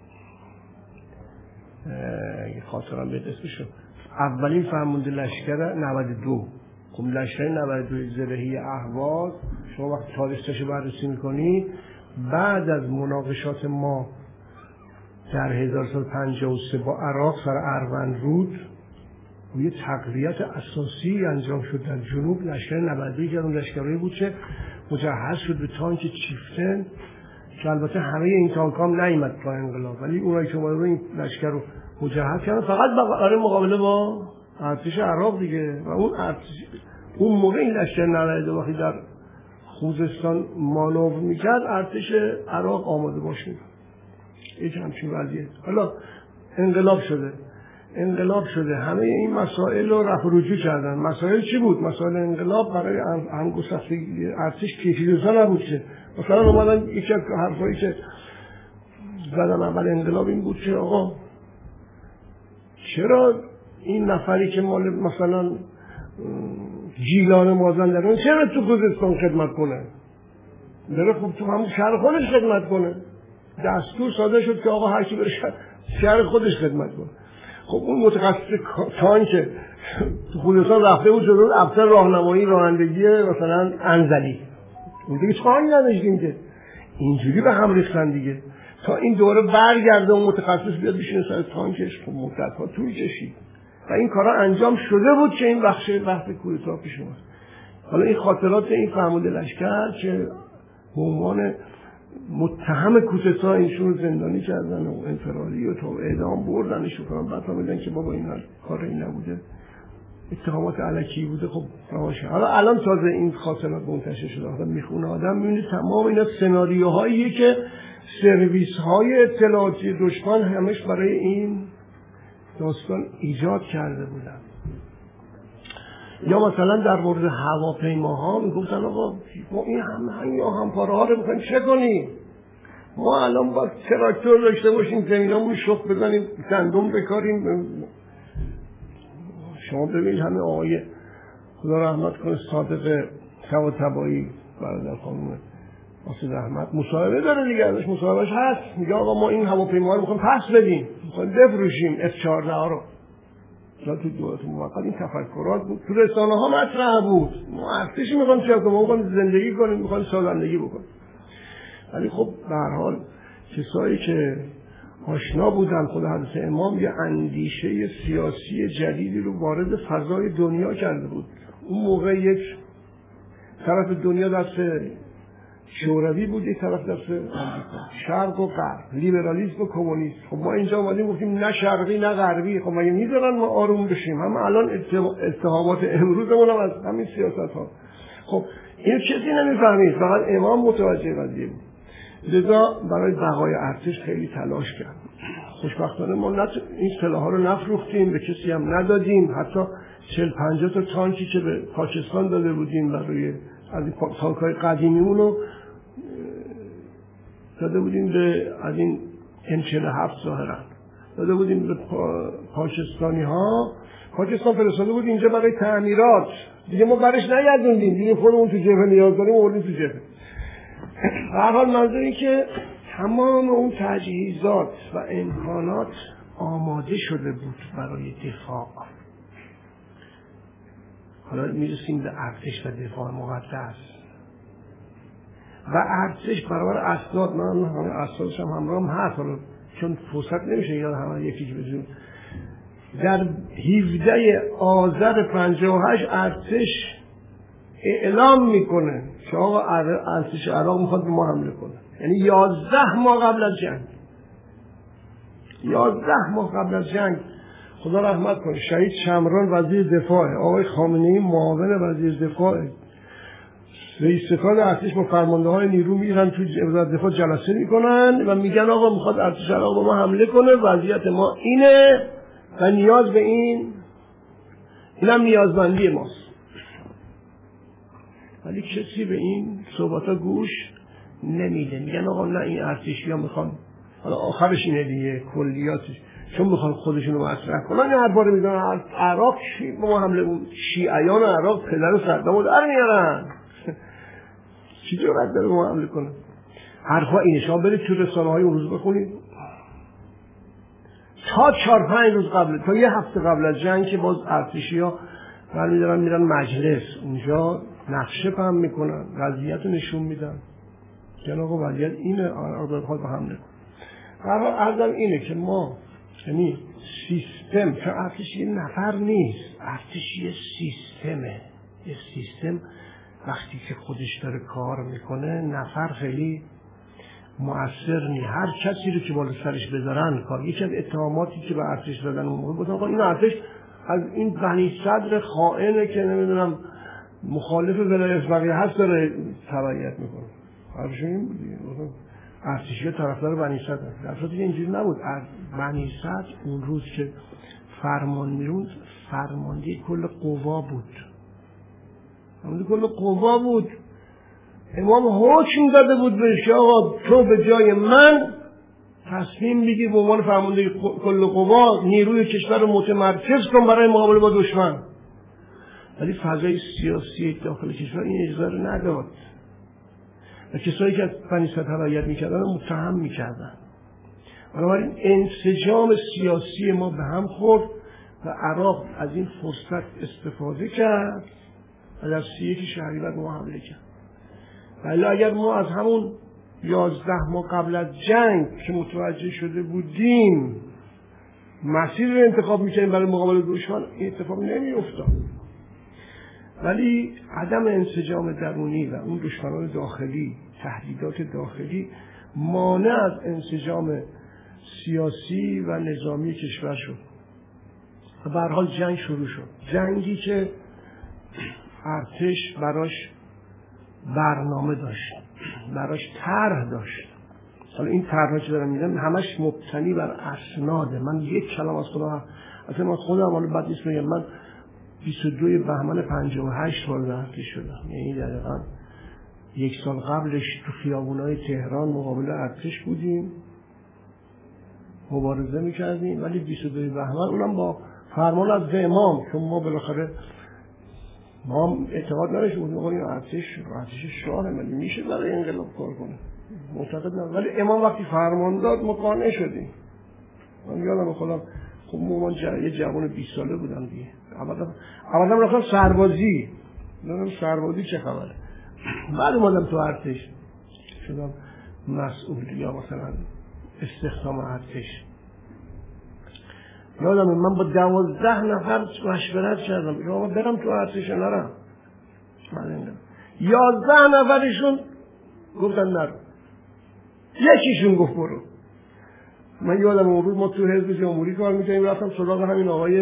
خاطرم بهت اسمشو، اولین فرمانده لشکر 92. خب لشکر 92 زرهی اهواز شما وقتی تاریخچه‌شو بررسی میکنی بعد از مناقشات ما در 1353 با عراق سر اروندرود یه تقویت اساسی انجام شد در جنوب. لشکر 92 که اون لشکرهایی بود که مجهز شد به تانک چیفتن که البته همه این تانک هم نیامد تا انقلاب، ولی اونایی که اومدن این لشکر رو مجهز کردن فقط برای مقابله با ارتش عراق دیگه. و اون موقع این لشکر 92 وقتی در خوزستان مانور میکرد ارتش عراق آماده باش میکرد. هیچ همچین وضعیه. حالا انقلاب شده همه این مسائل رو رفع رجوع کردن. مسائل چی بود؟ مسائل انقلاب برای همگسستگی ارتش کیفی‌رسا نبود که مثلا اومدن یکی از حرفایی که زدن اول انقلاب این بود که آقا چرا این نفری که مال مثلا گیلان مازندران چرا تو خوزستان خدمت کنه؟ داره خب تو همون شهر خودش خدمت کنه. دستور صادر شد که آقا هر کی بره شهر خودش خدمت کنه. خب اون متخصص تانک تو خوزستان رفته بود جلو افسر راهنمایی رانندگی مثلا انزلی، اون دیگه تانک نداشتیم که اینجوری به هم ریختن دیگه تا این دوره برگرده اون متخصص بیاد بشینه سر تانکش. خب مدت‌ها طول کشید و این کارا انجام شده بود که این وقت کودتا پیش اومد. حالا این خاطرات این فرمانده لشکر که به عنوان متهم کودتا اینشون رو زندانی کردن و انفرادی و تا اعدام بردنش و بعد فهمیدن که بابا این کاری نبوده، اتهامات الکی بوده. خب باشه. حالا الان تازه این خاطرات منتشر شده، آدم میخونه آدم میبینه تمام اینا سناریوهاییه که سرویس های اطلاعاتی دشمن همش برای این داستان ایجاد کرده بودن. یا مثلا در مورد هواپیماها میگفتن آقا ما این همپاره ها رو میخوایم چه کنیم؟ ما الان باید تراکتور داشته باشیم زمینامون شخ بزنیم گندم بکاریم. شما ببینید همه آقای خدا رحمت کنه صادق طباطبایی برادر خانم واسه رحمت مصاحبه داره دیگه، ازش مصاحبهش هست، میگه آقا ما این هواپیماها رو میخوایم پس بدیم، میخوایم بفروشیم F-14 رو. تو دولت موقت این تفکرات بود، تو رسانه ها مطرح بود. ما ارتشی میخوایم چیکار کنیم؟ ما میخوایم زندگی کنیم، میخوایم سازندگی بکنیم. ولی خب به هر حال کسایی که آشنا بودن خود حضرت امام یه اندیشه سیاسی جدیدی رو وارد فضای دنیا کرده بود. اون موقع یک طرف دنیا دست شوروی بود، یک طرف دست آمریکا، شرق و غرب، لیبرالیسم و کمونیسم. خب ما اینجا اومدیم گفتیم نه شرقی نه غربی. خب مگه میذارن ما آروم بشیم؟ هم الان اتهامات امروزمون هم از همین سیاست ها. خب این کسی نمیفهمید، فقط امام متوجه قضیه بود. لذا برای بقای ارتش خیلی تلاش کرد. خوشبختانه ما این سلاح‌ها رو نفروختیم، به کسی هم ندادیم. حتی 40-50 تا تانکی که به پاکستان داده بودیم برای از این تانک‌های قدیمیمون رو داده بودیم به از این M47 ظاهرا داده بودیم به پاکستانی‌ها. پاکستان فرستاده بود اینجا برای تعمیرات، دیگه ما برش نگردوندیم، دیگه خودمون تو جبهه نیاز داریم آوردیم تو جبهه. به هر حال منظور این که تمام اون تجهیزات و امکانات آماده شده بود برای دفاع. حالا میرسیم به ارتش و دفاع مقدس و ارتش برابر اسناد. من همه اسنادش هم همراهم هست، حالا چون فرصت نمیشه یاد همه یکیش بزنیم. در 17 آذر 58 ارتش اعلام میکنه که آقا ارتش عراق میخواد به ما حمله کنه. یعنی 11 ماه قبل از جنگ، 11 ماه قبل از جنگ. خدا رحمت کنه شهید شمران وزیر دفاع، آقای خامنه‌ای معاون وزیر دفاع، رئیس ستاد ارتش با فرمانده های نیرو میرن تو وزارت دفاع جلسه میکنن و میگن آقا میخواد ارتش عراق به ما حمله کنه، وضعیت ما اینه و نیاز به اینم نیازمندی ماست. ولی کسی به این صحبتا گوش نمیده. میگن آقا نه این ارتشی ها میخوان، حالا آخرش اینه دیگه کلیاتش، چون میخوان خودشونو مصرف کنن هر باره میدونن عراق به ما حمله، شیعیان عراق پدر و صدامو در میارن، چی جرأت داره به ما حمله کنه؟ حرفا اینه. شما برید تو رسانه های اون روز بخونید، تا 4-5 روز قبل، تا یه هفته قبل از جنگ که باز ارتشی ها برمیدارن میرن مجلس، اونجا نقشه پهم میکنن، وضعیت رو نشون میدن که آقا وضعیت اینه، عراق بخواد به حمله کنه. هر حال عرضم اینه که ما یعنی سیستم، چون ارتش یه نفر نیست، ارتش یه سیستمه. یه سیستم وقتی که خودش داره کار میکنه نفر خیلی مؤثر نیست. هر کسی رو که بالا سرش بذارن کار. یکی از اتهاماتی که به ارتش دادن اون موقع بود آقا این ارتش از این بنی صدر خائنه که نمیدونم مخالف ولایت فقیه هست داره تبعیت میکنه. حرفشون این بود دیگه. ارتشی طرفدار بنی صدر، در صورتی که اینجوری نبود. بنی صدر اون روز که فرمان میروند فرمانده کل قوا بود، کل قوا بود. امام حکم داده بود بهش که آقا تو به جای من تصمیم بگیر به عنوان فرمانده کل قوا نیروی کشور رو متمرکز کن برای مقابله با دشمن. ولی فضای سیاسی داخل کشور این اجازه رو نداد و کسایی که از بنی صدر تبعیت میکردن متهم میکردن. بنابراین انسجام سیاسی ما به هم خورد و عراق از این فرصت استفاده کرد و در 31 شهریور ما حمله کرد. ولی اگر ما از همون 11 ماه قبل از جنگ که متوجه شده بودیم مسیر رو انتخاب میکنیم برای مقابله دشمن، این اتفاق نمیافتاد. ولی عدم انسجام درونی و اون دشمنان داخلی، تهدیدات داخلی مانع از انسجام سیاسی و نظامی کشور شد. و به هر حال جنگ شروع شد. جنگی که ارتش براش برنامه داشت، براش طرح داشت. حالا این طرحی که دارم میگم همش مبتنی بر اسناده. من یک کلام از خودم، اصلا من خودم حالا بد نیست بگم، من 22 بهمن 58 وارد ارتش شدم. یعنی دقیقاً یک سال قبلش تو خیابونای تهران مقابل ارتش بودیم، مبارزه میکردیم. ولی 22 بهمن اونم با فرمان از امام، چون ما بالاخره ما هم اعتقاد نداشتیم آقا این ارتش شاهه، ولی میشه برای انقلاب کار کنه، معتقد نبودیم. ولی امام وقتی فرمان داد ما قانع شدیم. من یادم خودم خب من یه جوان 20 ساله بودم دیگه، اولا رفتم سربازی، نمیدونم سربازی چه خبره. بعد اومدم تو ارتش شدم مسئول یا مثلا استخدام ارتش. یادمه من با 12 نفر مشورت کردم یا برم تو ارتش نرم. 11 نفرشون گفتن نرو، یکیشون گفت برو. من یادم اون روز ما تو حزب جمهوری کار می‌کردیم، رفتم سراغ همین آقای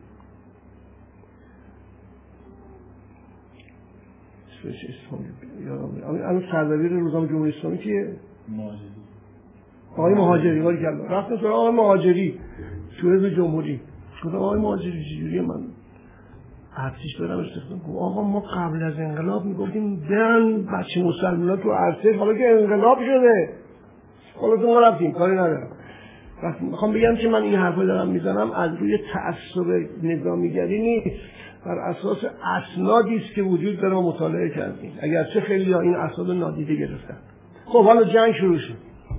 الان سردبیر روزنامه جمهوری اسلامی کیه؟ آقای مهاجری. ولی کردم رفتم سراغ آقای مهاجری تو حزب جمهوری، گفتم آقای مهاجری چجوریه من ارتش برم استخدام کنم؟ آقا ما قبل از انقلاب میگفتیم برن بچه مسلمان‌ها تو ارتش، حالا که انقلاب شده خلاص ما رفتیم، کاری ندارم. میخوام بگم که من این حرفا دارم میزنم از روی تعصب نظامیگری نیست، بر اساس اسنادی است که وجود داره و مطالعه کردیم، اگرچه خیلی این اسناد نادیده گرفتن. خب حالا جنگ شروع شد.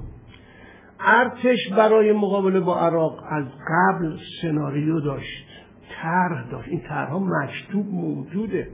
ارتش برای مقابله با عراق از قبل سناریو داشت، طرح داشت. این طرح‌ها مکتوب موجوده.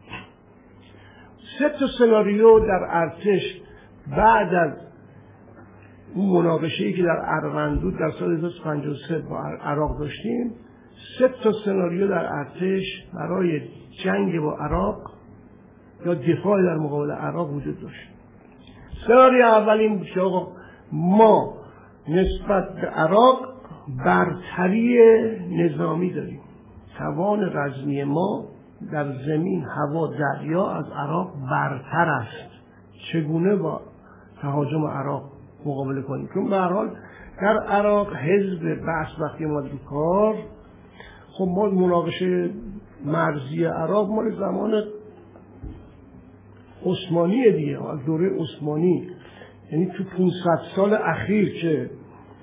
3 سناریو در ارتش بعد از اون مناقشه‌ای که در اروندود در سال 1953 با عراق داشتیم، 3 سناریو در ارتش برای جنگ با عراق یا دفاع در مقابل عراق وجود داشت. سناریو اول این بود که آقا ما نسبت به عراق برتری نظامی داریم، توان رزمی ما در زمین، هوا، دریا از عراق برتر است، چگونه با تهاجم عراق مقابله کنیم؟ چون به هر حال در عراق حزب بعث وقتی اومد رو کار، خب ما مناقشه مرزی عراق مال زمان عثمانی دیگه، از دوره عثمانی، یعنی تو 500 سال اخیر که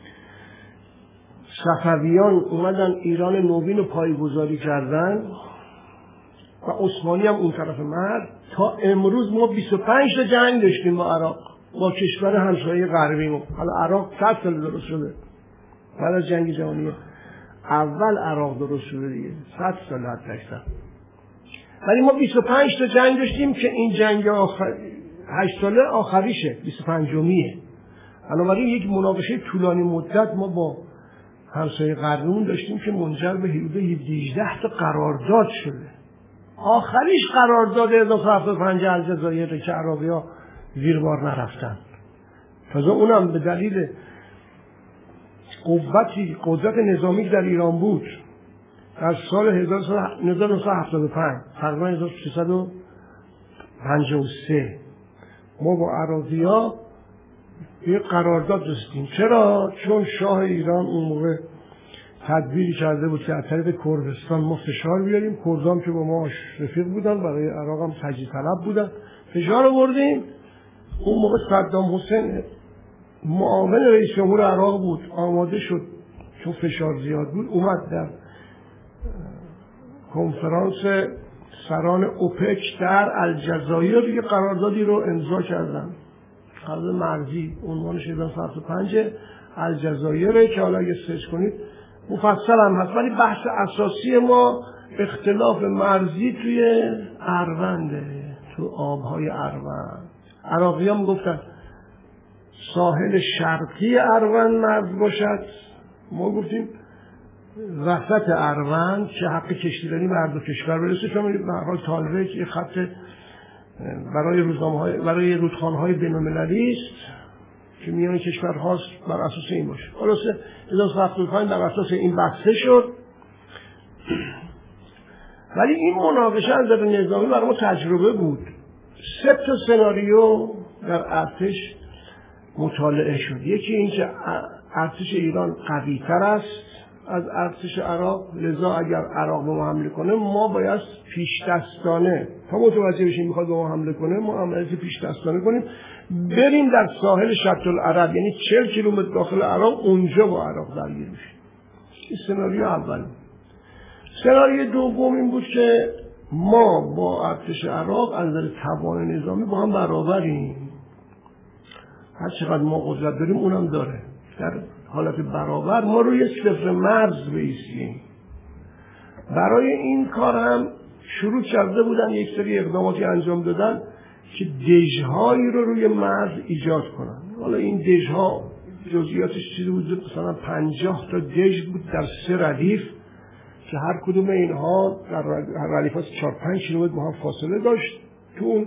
صفویان اومدن ایران نوین رو پایه‌گذاری کردن و عثمانی هم اون طرف مرز، تا امروز ما 25 تا جنگ داشتیم با عراق، با کشور همسایه غربی. حالا عراق 100 سال درست شده بعد از جنگ جهانی اول، عراق درست شده دیگه 100 سال حتی اکثر. ولی ما 25 تا جنگ داشتیم که این جنگ 8 ساله آخریشه، 25میه. بنابراین یک مناقشه طولانی مدت ما با همسایه غربیمون داشتیم که منجر به حدود 18 تا قرارداد شده. آخریش قرارداد 1975 الجزایر که عراقی‌ها زیربار نرفتن. تازه اونم به دلیل قدرت نظامی در ایران بود. در سال 1975 تقریبا 1353 ما با عراقی‌ها یه قرارداد رسیدیم. چرا؟ چون شاه ایران اون موقع تدبیری کرده بود که از طریق کردستان ما فشار بیاریم. کردان که با ما رفیق بودن، برای عراق هم تجزیه طلب بودن، فشار آوردیم. اون موقع صدام حسین معاون رئیس جمهور عراق بود، آماده شد چون فشار زیاد بود، اومد در کنفرانس سران اوپک در الجزایر یه قراردادی رو امضا کردن، قرارداد مرزی، عنوانش 1975 الجزایر، که حالا اگه سرچ کنید مفصل هم هست. ولی بحث اساسی ما اختلاف مرزی توی اروند، تو آبهای اروند. عراقی هم گفتن ساحل شرقی اروند مرز باشد، ما گفتیم وسط اروند که حق کشتیرانی به هر دو کشور برسه. چون به هر حال تالویج یه خط برای رودخانه‌های بین‌المللی است که میان کشورهاست، بر اساس این باشه. خلاصه 1975 بر اساس این بحث شد. ولی این مناقشه از نظر نظامی برای ما تجربه بود. 3 تا سناریو در ارتش مطالعه شد. یکی این که ارتش ایران قوی تر است از ارتش عراق، لذا اگر عراق به ما حمله کنه ما باید پیش‌دستانه، تا متوجه بشیم میخواد به ما حمله کنه، ما عملیات پیش‌دستانه کنیم، بریم در ساحل شط العرب، یعنی 40 کیلومتر داخل عراق، اونجا با عراق درگیر بشیم. این سناریو اول. سناریو دوم این بود که ما با ارتش عراق از نظر توان نظامی با هم برابریم، هر چقدر ما قدرت داریم اونم داره، در حالت برابر ما روی صفر مرز بایستیم. برای این کار هم شروع کرده بودن یک سری اقداماتی انجام دادن که دژهایی رو روی مرز ایجاد کنن. حالا این دژها جزئیاتش چیزی بود مثلا 50 تا دژ بود در 3 ردیف که هر کدوم اینها در ردیفات 4-5 کیلومتر با هم فاصله داشت. تو اون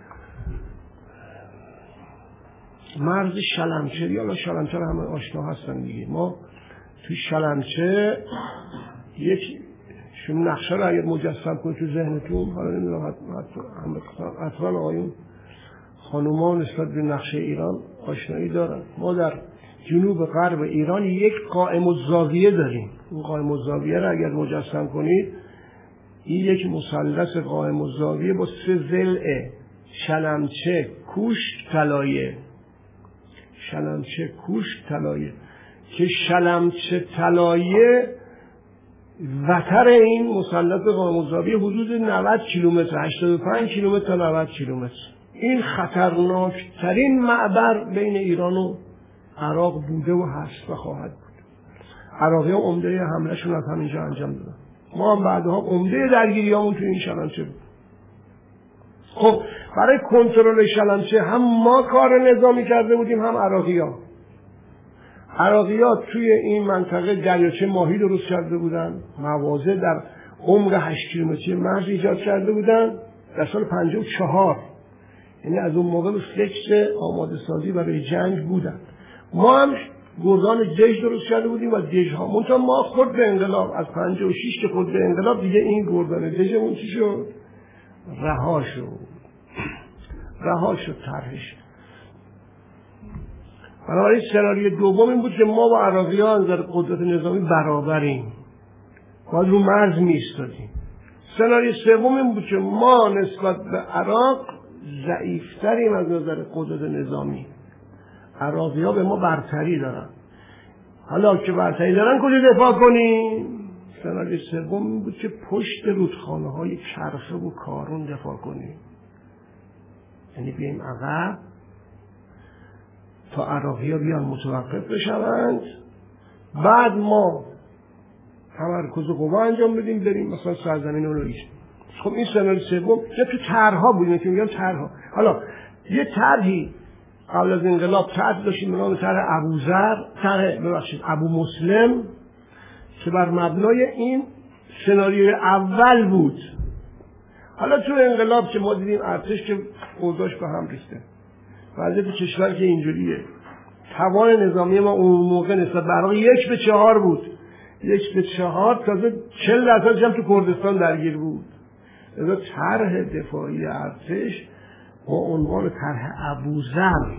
مرز شلمچه، یا شلمچه همه آشنا هستن دیگه. ما توی شلمچه یک شما نقشه رو اگر مجسم کنید تو ذهنتون، حالا نمیدونم حتما آقایون خانومان نسبت به نقشه ایران آشنایی دارن. ما در جنوب غرب ایران یک قائم الزاویه داریم. اون قائم الزاویه رو اگر مجسم کنید، این یک مثلث قائم الزاویه با 3 ضلع: شلمچه، کوشک، طلایه. شلمچه، کوشک، طلایه که شلمچه طلایه وتر این مثلث قائم الزاویه حدود 90 کیلومتر، 85 کیلومتر تا 90 کیلومتر. این خطرناکترین معبر بین ایران و عراق بوده و هست و خواهد بود. عراقی ها عمده حملهشون از همینجا انجام دادن. ما هم بعدها عمده درگیریامون تو این شلمچه بود. خب برای کنترل شلمچه هم ما کار نظامی کرده بودیم، هم عراقی ها توی این منطقه دریاچه ماهی درست کرده بودن، مواضع در عمق 8 کیلومتری مرز ایجاد کرده بودن در سال 54. یعنی از اون موقع به فکر آماده سازی برای جنگ بودن. ما هم گردان دژ درست کرده بودیم و دژها، منتها ما خود به انقلاب از 56 که خود به انقلاب دیگه این گردان دژمون چی شد؟ رها شد طرحش. بنابراین سناریوی دوم این بود که ما با عراقی ها از نظر قدرت نظامی برابریم، باید رو مرز میستادیم. سناریوی سوم این بود که ما نسبت به عراق ضعیفتریم از نظر قدرت نظامی، عراقی ها به ما برتری دارن. حالا که برتری دارن کجا دفاع کنیم؟ سناریوی سوم این بود که پشت رودخانه های کرخه و کارون دفاع کنیم، یعنی بیاییم عقب تا عراقی ها بیان متوقف بشوند، بعد ما تمرکز قوا انجام بدیم، بریم مثلا سرزمین اون رو ایجاد. خب این سناریوی سوم یا تو طرح‌ها بودیم که میگم طرح‌ها. حالا یه طرحی قبل از انقلاب طرح داشتیم به نام طرح ابو مسلم که بر مبنای این سناریوی اول بود. حالا تو انقلاب که ما دیدیم ارتش که اوضاعش به هم ریخته، وضعیت کشور که اینجوریه، توان نظامی ما اون موقع نسبت به عراق 1/4 بود. 1/4 تازه 40% هم تو کردستان درگیر بود. لذا طرح دفاعی ارتش با عنوان طرح ابوذر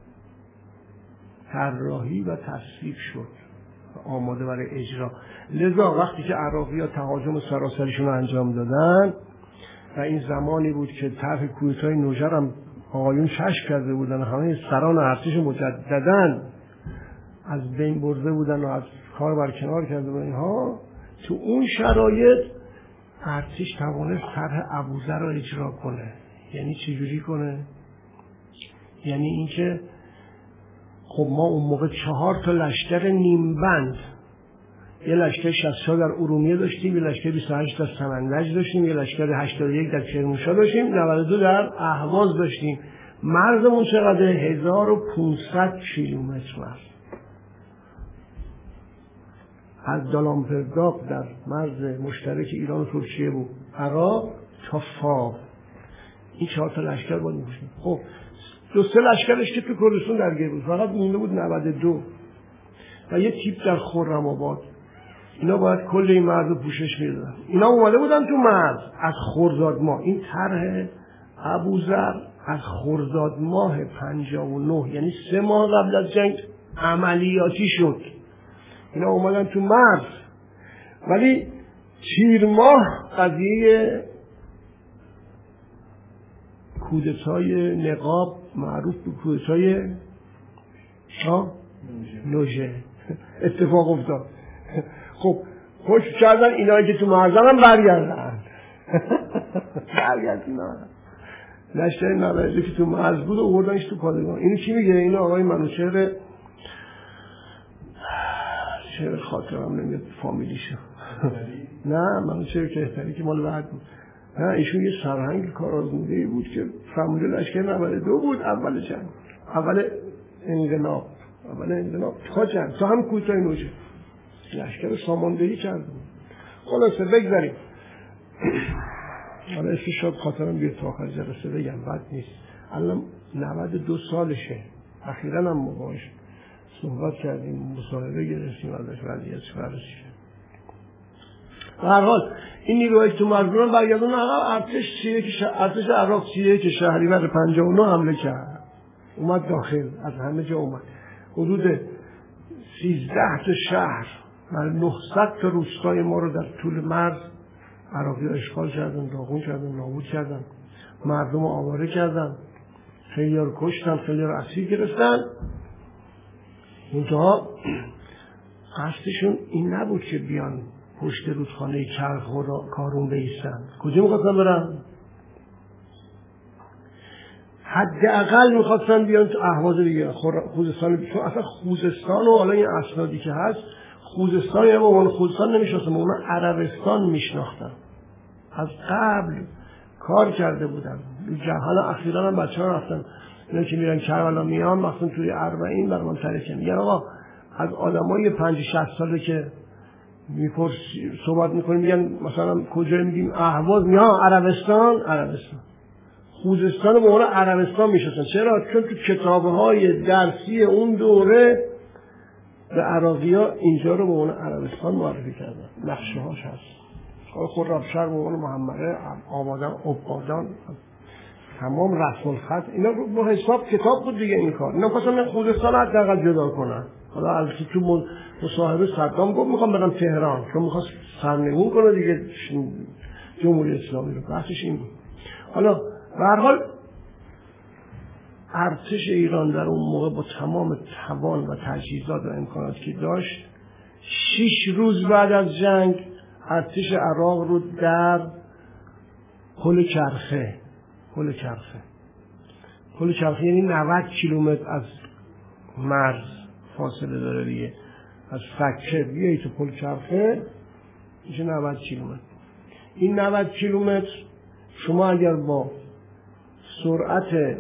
طراحی و تصویب شد و آماده برای اجرا. لذا وقتی که عراقی‌ها تهاجم سراسریشون رو انجام دادن و این زمانی بود که طرح کودتای نوژر هم آقایون کشف کرده بودن، همه سران ارتش مجدداً از بین برده بودن و از کار برکنار کرده بودن اینها، تو اون شرایط ارتش توانست طرح ابوذر رو اجرا کنه. یعنی چجوری کنه؟ یعنی اینکه خب ما اون موقع 4 تا لشکر نیمبند، یه لشکر 60 در ارومیه داشتیم، یه لشکر 28 در سمندج داشتیم، یه لشکر 81 در کرمانشاه داشتیم، 92 در اهواز داشتیم. مرزمون چقدر؟ 1500 کیلومتر مرز. از دالامپرداق در مرز مشترک ایران و ترکیه بود عراق تا فاو، این 4 تا لشکر باید می‌کشیم. خب 2-3 لشکرش که تو کردستان درگیر بود، فقط مونده بود 92 و یه تیپ در خرم‌آباد. اینا باید کل این مرز رو پوشش میدادن. اینا اومده بودن تو مرز از خرداد ماه. این طرح ابوذر از خرداد ماه 59، یعنی 3 ماه قبل از جنگ عملیاتی شد. اینا اومدن تو مرز، ولی تیر ماه قضیه کودتای نقاب معروف به کودتای نوژه اتفاق افتاد. خب خوش کردن اینایی که تو مرزن هم برگردن. لشکر نبرده که تو مرز بود و اوردنش تو پادگان. اینو کی میگه؟ اینو آقای منوچهر، شعر خاطرم نمیاد فامیلیشو. نه منوچهر کهتری که مال بعد بود. نه ایشون یه سرهنگ کارآزموده‌ای بود که فرمانده لشکر نبرده بود اول جنگ، اول انقلاب تا هم کوتاه نوجه لشکر ساماندهی کردم. خلاصه بگذاریم. حالا اسمش شاید خاطرم بیاد تا آخر جلسه بگم، بد نیست. الان 92 سالشه. اخیراً هم باهاش صحبت کردیم، مصاحبه گرفتیم ازش، وضعیت فرضی. به هر حال این نیروهای تو مردم برگردون عقب. ارتش عراق 31 شهریور 59 حمله کرد، اومد داخل، از همه جا اومد. حدود 13 تا شهر و 900 تا روستای ما رو در طول مرز عراقی ها اشغال کردن، داغون کردن، نابود کردن، مردم رو آواره کردن، خیلی ها رو کشتن، خیلی ها رو اسیر گرفتن. منتها قصدشون این نبود که بیان پشت رودخانه کرخ و کارون بایستن. کجا میخواستن برن؟ حداقل میخواستن بیان تو اهواز دیگه، خوزستان. چون اصلا خوزستان و حالا این اسنادی که هست، خوزستان یا به عنوان خوزستان نمیشناختن، اونا عربستان میشناختن. از قبل کار کرده بودن. جهان اخیراً هم بچه‌ها رفتن، اینا که میرن کربلا میان مثلا توی 40 برام ترکه میگن آقا از آدمای 50-60 ساله که صحبت میکنیم میگن مثلا کجا، میگیم اهواز، میان عربستان. خوزستان به عنوان عربستان میشناسن. چرا؟ چون تو کتاب‌های درسی اون دوره به عراقی‌ها اینجا رو به عنوان عربستان معرفی کردن. نقشه‌هاش هست. خرمشهر به عنوان محمره، عبادان، تمام رسم الخط اینا با حساب کتاب بود دیگه. این کار اینا خواستن خوزستان حداقل جدا کنن. حالا البته تو مصاحبه صدام گفت میخوام برم تهران، چون میخواست سرنگون کنه دیگه جمهوری اسلامی رو. بحثش این بود. حالا به هر حال ارتش ایران در اون موقع با تمام توان و تجهیزات و امکاناتی که داشت 6 روز بعد از جنگ ارتش عراق رو در پل چرخه یعنی 90 کیلومتر از مرز فاصله داره دیگه، از فکه بیایی تو پل چرخه میشه 90 کیلومتر. این 90 کیلومتر شما اگر با سرعت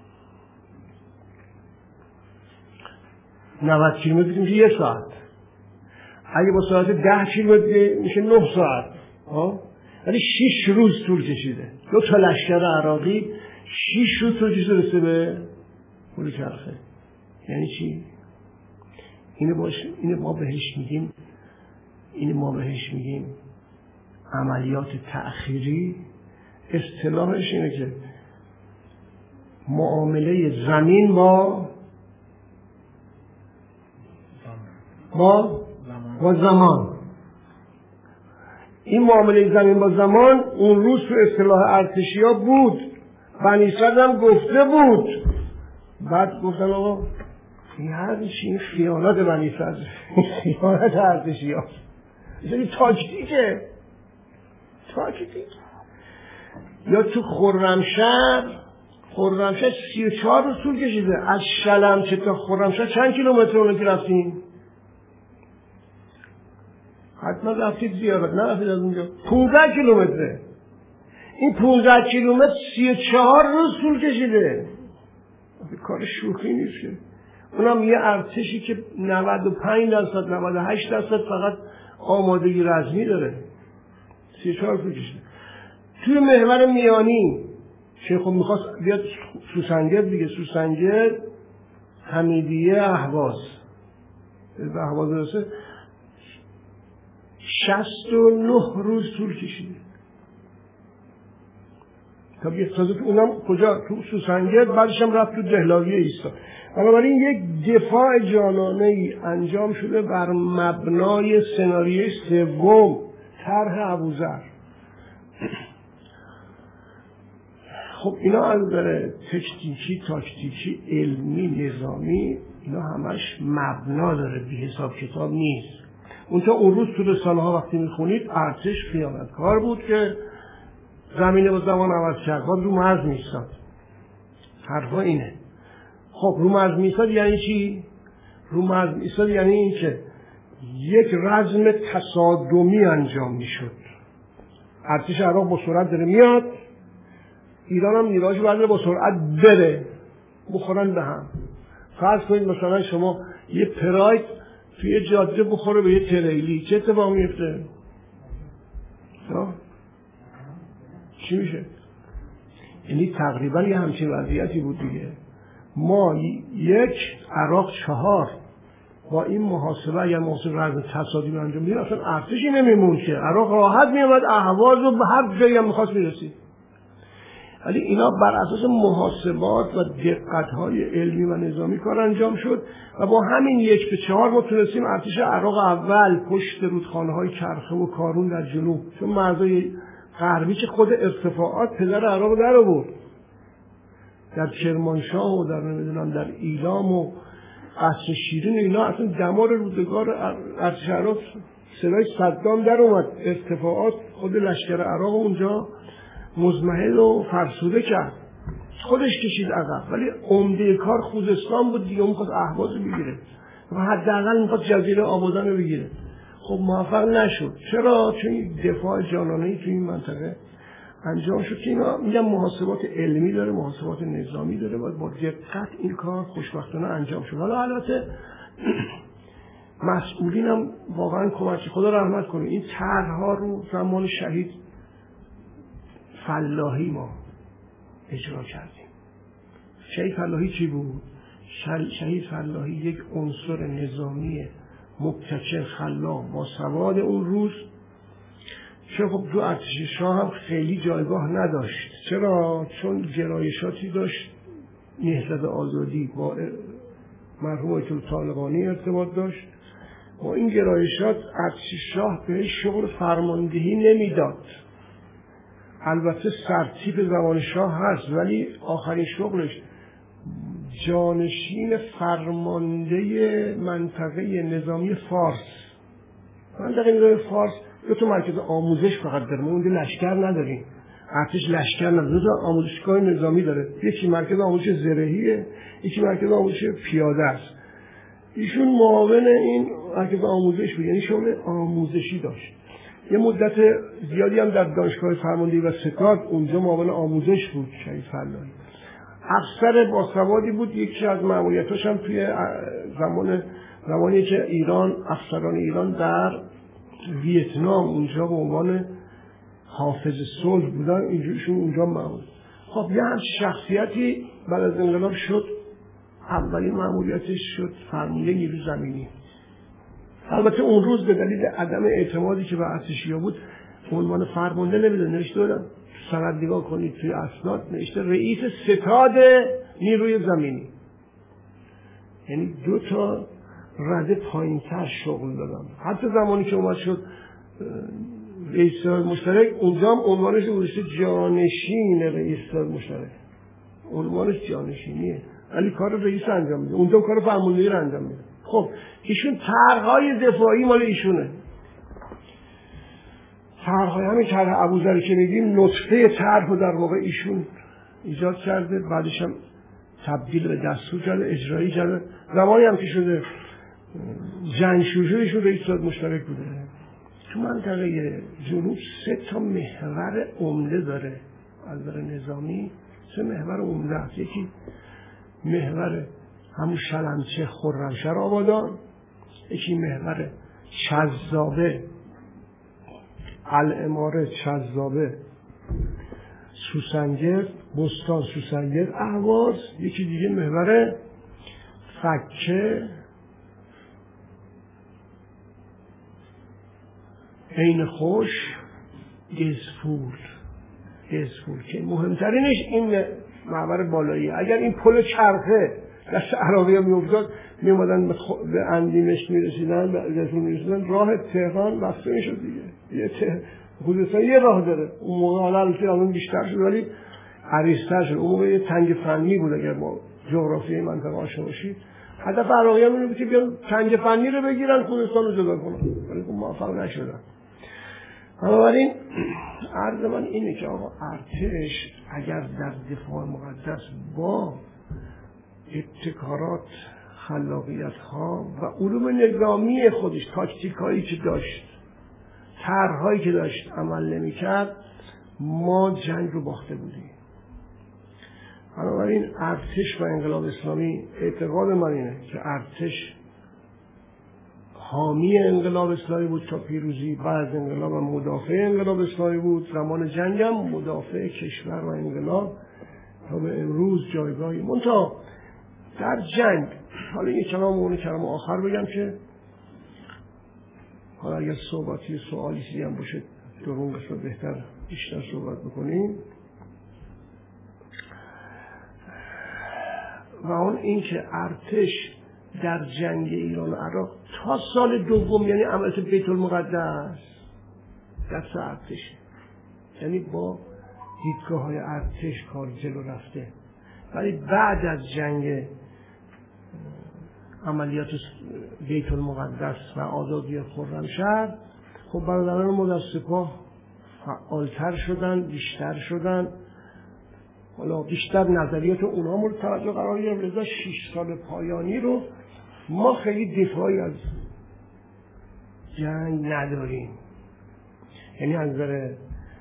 90 کیلومتر میشه 1 ساعت، اگه با سرعت 10 کیلومتر میشه 9 ساعت. ولی 6 روز طول کشیده. 2 تا لشکر عراقی 6 روز طول کشیده رسیده به پل چرخه. یعنی چی؟ اینه ما بهش میگیم عملیات تأخیری. اصطلاحش اینه که معامله زمین با زمان. این معامله زمین با زمان اون روز تو اصطلاح ارتشی‌ها بود. بنی صدر هم گفته بود. بعد گفتن آقا این هر چی این خیانت بنی صدر، خیانت ارتشی‌ها، این تاکتیکه. یا تو خرمشهر 34 روز طول کشیده. از شلمچه تا خرمشهر چند کیلومتر اونو که رفتیم؟ حتما رفتید زیارت، نه رفتید از اونجا 15 کیلومتره. این 15 کیلومتر 34 روز طول کشیده. کار شوخی نیست که. اونم یه ارتشی که 95% 98% فقط آمادگی رزمی داره. 34 روز طول کشیده. توی محور میانی که خب میخواست بیاد سوسنجر دیگه، سوسنجر حمیدیه اهواز رسه 69 روز طول کشیده تا بیاد تازه. اونم کجا؟ تو سوسنجر. بعدش هم رفت تو دهلاویه ایستاد. بنابراین یک دفاع جانانه ای انجام شده بر مبنای سناریوی سوم، طرح ابوذر. خب اینا از نظر تکنیکی، تاکتیکی، علمی، نظامی اینا همش مبنا داره، بی حساب کتاب نیست. اونتا اون روز تو رسانه ها وقتی میخونید ارتش خیانتکار بود که زمینه با زمان عوض کرد، رو مرز میستاد. حرفا اینه. خب رو مرز میستاد یعنی چی؟ رو مرز میستاد یعنی این که یک رزم تصادمی انجام میشد. ارتش عراق با سرعت داره میاد، ایران هم نیروهاش برداره با سرعت بره، بخورن به هم. فرض کنید مثلا شما یه پراید توی جاده بخوره به یه تریلی، چه اتفاقی میفته؟ چی میشه؟ یعنی تقریبا یه همچین وضعیتی بود دیگه. ما یک عراق 4 با این محاسبه اگر محاسبه رزم تصادی انجام میدیم اصلا ارتشی نمیمون که عراق راحت میامد اهواز رو به هر جایی هم میخواست میرسید. ولی اینا بر اساس محاسبات و دقت‌های علمی و نظامی کار انجام شد و با همین 1/4 ما تونستیم ارتش عراق اول پشت رودخانه‌های کرخه و کارون در جنوب، چون مرزهای غربی که خود ارتفاعات پدر عراق در آورد، در کرمانشاه و در نمیدونم در ایلام و قصر شیرین و اینا اصلا دمار روزگار ارتش عراق صدای صدام در اومد. ارتفاعات خود لشکر عراق اونجا مزمحل و فرسوده کرد، خودش کشید عقب. ولی عمده کار خوزستان بود دیگه، اون می‌خواست اهواز رو بگیره و حداقل می‌خواست جزیره آبادان رو بگیره. خب موفق نشد. چرا؟ چون دفاع جانانه‌ای توی این منطقه انجام شد که اینا میگم محاسبات علمی داره، محاسبات نظامی داره و با دقت این کار خوشبختانه انجام شد. حالا البته مسئولین هم واقعا کمک، خدا رحمت کنه، این طرح‌ها رو زمان شهید فلاحی ما اجرا کردیم. شهید فلاحی چی بود؟ شهید فلاحی یک عنصر نظامی مبتکر خلاق با سواد اون روز، چون خب تو ارتش شاه هم خیلی جایگاه نداشت. چرا؟ چون گرایشاتی داشت، نهضت آزادی با مرحوم آیت الله طالقانی ارتباط داشت. با این گرایشات ارتش شاه بهش شغل فرماندهی نمیداد. البته سرتیپ زمان شاه هست ولی آخرین شغلش جانشین فرمانده منطقه نظامی فارس. منطقه نظامی فارس 2 مرکز آموزش فقط داره، ما اونجا لشکر نداریم، ارتش لشکر نداره، 2 آموزشگاه نظامی داره، یکی مرکز آموزش زرهیه، یکی مرکز آموزش پیاده است. ایشون معاون این مرکز آموزش بود، یعنی شغل آموزشی داشت. یه مدت زیادی هم در دانشگاه فرماندهی و ستاد اونجا معاون آموزش بود شهید فلاحی. افسر باسوادی بود. یکی از مأموریتاش هم توی زمانی که افسران ایران در ویتنام اونجا به عنوان حافظ صلح بودن، اینجوریشون اونجا مأمور. خب یه هم شخصیتی بعد از انقلاب شد، اولین مأموریتش شد فرمانده نیروی زمینی. البته اون روز به دلیل عدم اعتمادی که به ارتشیا بود عنوان فرمانده نمیداد، نوشته بودن سند نگاه کنید توی اسناد نوشته رئیس ستاد نیروی زمینی. یعنی 2 تا رده پایین‌تر شغل دادم. حتی زمانی که اومد شد رئیس ستاد مشترک، اونجا هم عنوانش گذاشته جانشین رئیس ستاد مشترک. عنوانش جانشینیه ولی کار رئیس انجام میده، اونجا کار فرماندهی رو انجام میده. خب ایشون طرح‌های دفاعی مال ایشونه. طرح‌های همین طرح ابوذری که میگیم نطفه طرح رو در واقع ایشون ایجاد کرده، بعدش هم تبدیل به دستور کرده، اجرایی کرده. زمانی هم که شده جنگجوی ایشون رئیس ستاد مشترک بوده. تو منطقه جنوب 3 تا محور عمده داره از نظر نظامی، 3 محور عمده است. یکی محور همون شلمچه خرمشهر آبادان، یکی محور چذابه الاماره چذابه سوسنگرد بستان سوسنگرد اهواز، یکی دیگه محور فکه عین خوش گزفول که مهمترینش این محور بالایی. اگر این پل چرخه دست عراقی ها میافتاد میومدن به اندیمشق میرسیدن، به گزفول میرسیدن، راه تهران بسته میشد دیگه. خوزستان یه راه داره، اون موقع حالا الان بیشتر شد ولی عریض‌تر شد. اون موقع یه تنگ فنی بود. اگر با جغرافیای منطقه آشنا باشید هدف عراقی ها بود که بیان تنگ فنی رو بگیرن، خوزستان رو جدا کنن، ولی خب موفق نشدن. بنابراین عرض من اینه که آقا ارتش اگر در دفاع مقدس با ابتکارات، خلاقیت ها و علوم نظامی خودش، تاکتیک هایی که داشت، طرح‌هایی که داشت عمل نمی‌کرد، ما جنگ رو باخته بودیم. بنابراین ارتش و انقلاب اسلامی، اعتقاد من اینه که ارتش حامی انقلاب اسلامی بود تا پیروزی، بعد انقلاب مدافع انقلاب اسلامی بود، زمان جنگ هم مدافع کشور و انقلاب تا به امروز جایگاهی. منتها در جنگ، حالا یه کلام آخر بگم که حالا اگر صحبتی سوالی چیزی هم باشه در اون قسمت بیشتر صحبت بکنیم، و اون این که ارتش در جنگ ایران و عراق تا سال دوم، یعنی عملیات بیت المقدس، دست ارتش، یعنی با دیدگاه های ارتش کار جلو رفته. ولی بعد از جنگ عملیات بیت المقدس و آزادی خرمشهر، خب برادران مد سپاه فعالتر شدن، بیشتر شدن، حالا بیشتر نظریات اونها مورد توجه قرار گرفت. لذا 6 سال پایانی رو ما خیلی دفاعی از جنگ نداریم، یعنی از نظر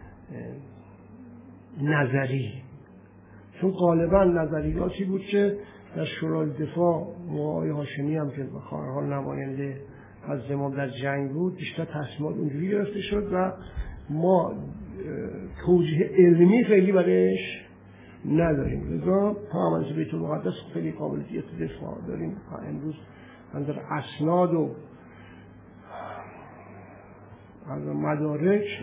نظری، چون غالبا نظریاتی بود که در شورای دفاع آقای هاشمی هم که به هر حال نماینده از زمان در جنگ بود، بیشتر تصمیمات اونجوری گرفته شد و ما توجیه علمی خیلی برایش نداریم. لذا تا عملیات بیت المقدس خیلی قابلیت دفاع داریم و امروز از اسناد و از مدارک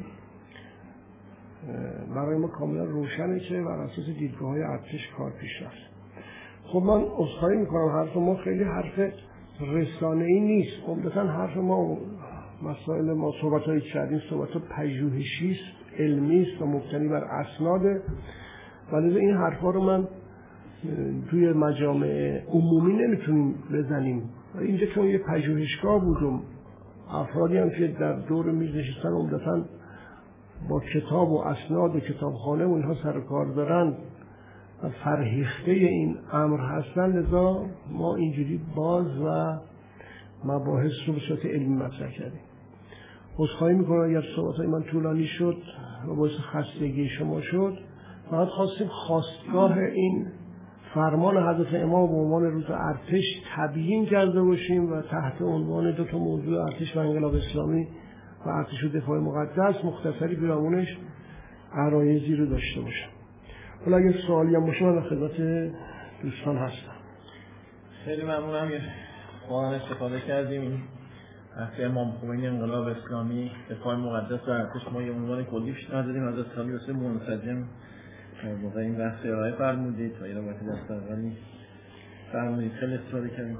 برای ما کاملا روشنه که بر اساس دیدگاه‌های ارتش کار پیش رفت. خب من عذرخواهی میکنم، حرف ما خیلی حرف رسانه‌ای نیست. عمدتاً حرف ما، مسائل ما، صحبت‌هایی کردیم صحبت‌ها پژوهشی است، علمی است و مبتنی بر اسناده، ولی این حرفا رو من توی مجامع عمومی نمیتونیم بزنیم. اینجا چون یه پژوهشگاه بود و افرادی هم که در دور میز نشستن عمدتاً با کتاب و اسناد و کتابخانه و اینها سر کار دارن و فرهیخته این امر هستن، لذا ما اینجوری باز و مباحث رو به صورت علمی مطرح کردیم. عذرخواهی میکنم اگر صحبت‌های من طولانی شد و باعث خستگی شما شد. فقط خواستیم خواستگاه این فرمان حضرت امام به عنوان روز ارتش تبیین کرده باشیم و تحت عنوان 2 موضوع، ارتش و انقلاب اسلامی و ارتش و دفاع مقدس، مختصری پیرامونش عرایضی رو داشته باشم. حالا اگر سوالی هم باشه من خدمت دوستان هستم. خیلی ممنونم. قرآن استفاده کردیم. بحث امام خمینی انقلاب اسلامی، دفاع مقدس و ارتش ما یه عنوان کلی پیشنهاد دادیم. از خیلی واسه منسجم واقعا این بحث ارائه فرمودید و این وقتی دست اولی فرمودید. خیلی استفاده کردیم.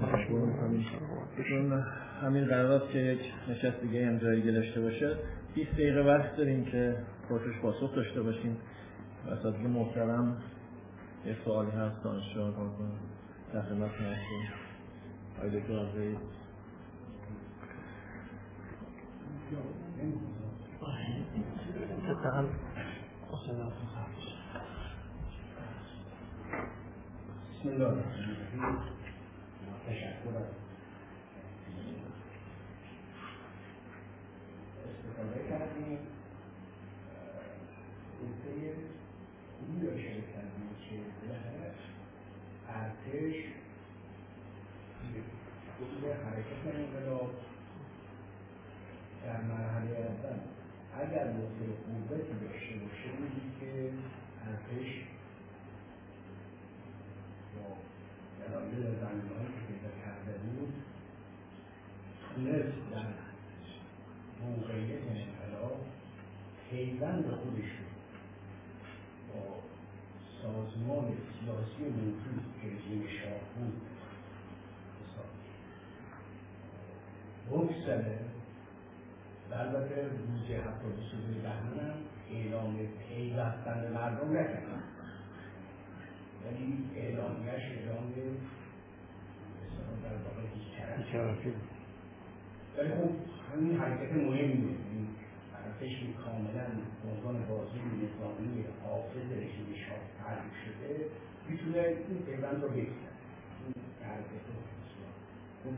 همین قرارات که یک نشست دیگه هم جایگی داشته باشه 20 دقیقه وقت داریم که پرسش پاسخ داشته باشیم. اساتید محترم یه سوالی هست دانشجویان در خدمت هستیم. آقای دکتر آزایی. بسم الله الرحمن الرحیم. تشکر از استفاده کردیم. نکته خوبی رو اشاره کردیم که بالاخره ارتش خود حرکت انقلاب در مرحله اول اگر نقطه قوتی داشته باشه می‌بینی که ارتش با دلایل زمینه‌هایی که پیدا کرده بود تونست در موقعیت انقلاب پیوند خودش رو با سازمان سیاسی موجود که رژیم شاه بود بگذره و البته روز 72 بهمن هم اعلام پیوستن به مردم نکردن، ولی اعلامیه‌اش اعلام در واقع هیچ طرفی بود. ولی خب همین حرکت مهمیه. این ارتش کاملا به عنوان بازی نظامی حافظ رژیم شاه تعریف شده میتونه این پیوند رو بگیره. این حرکت خوب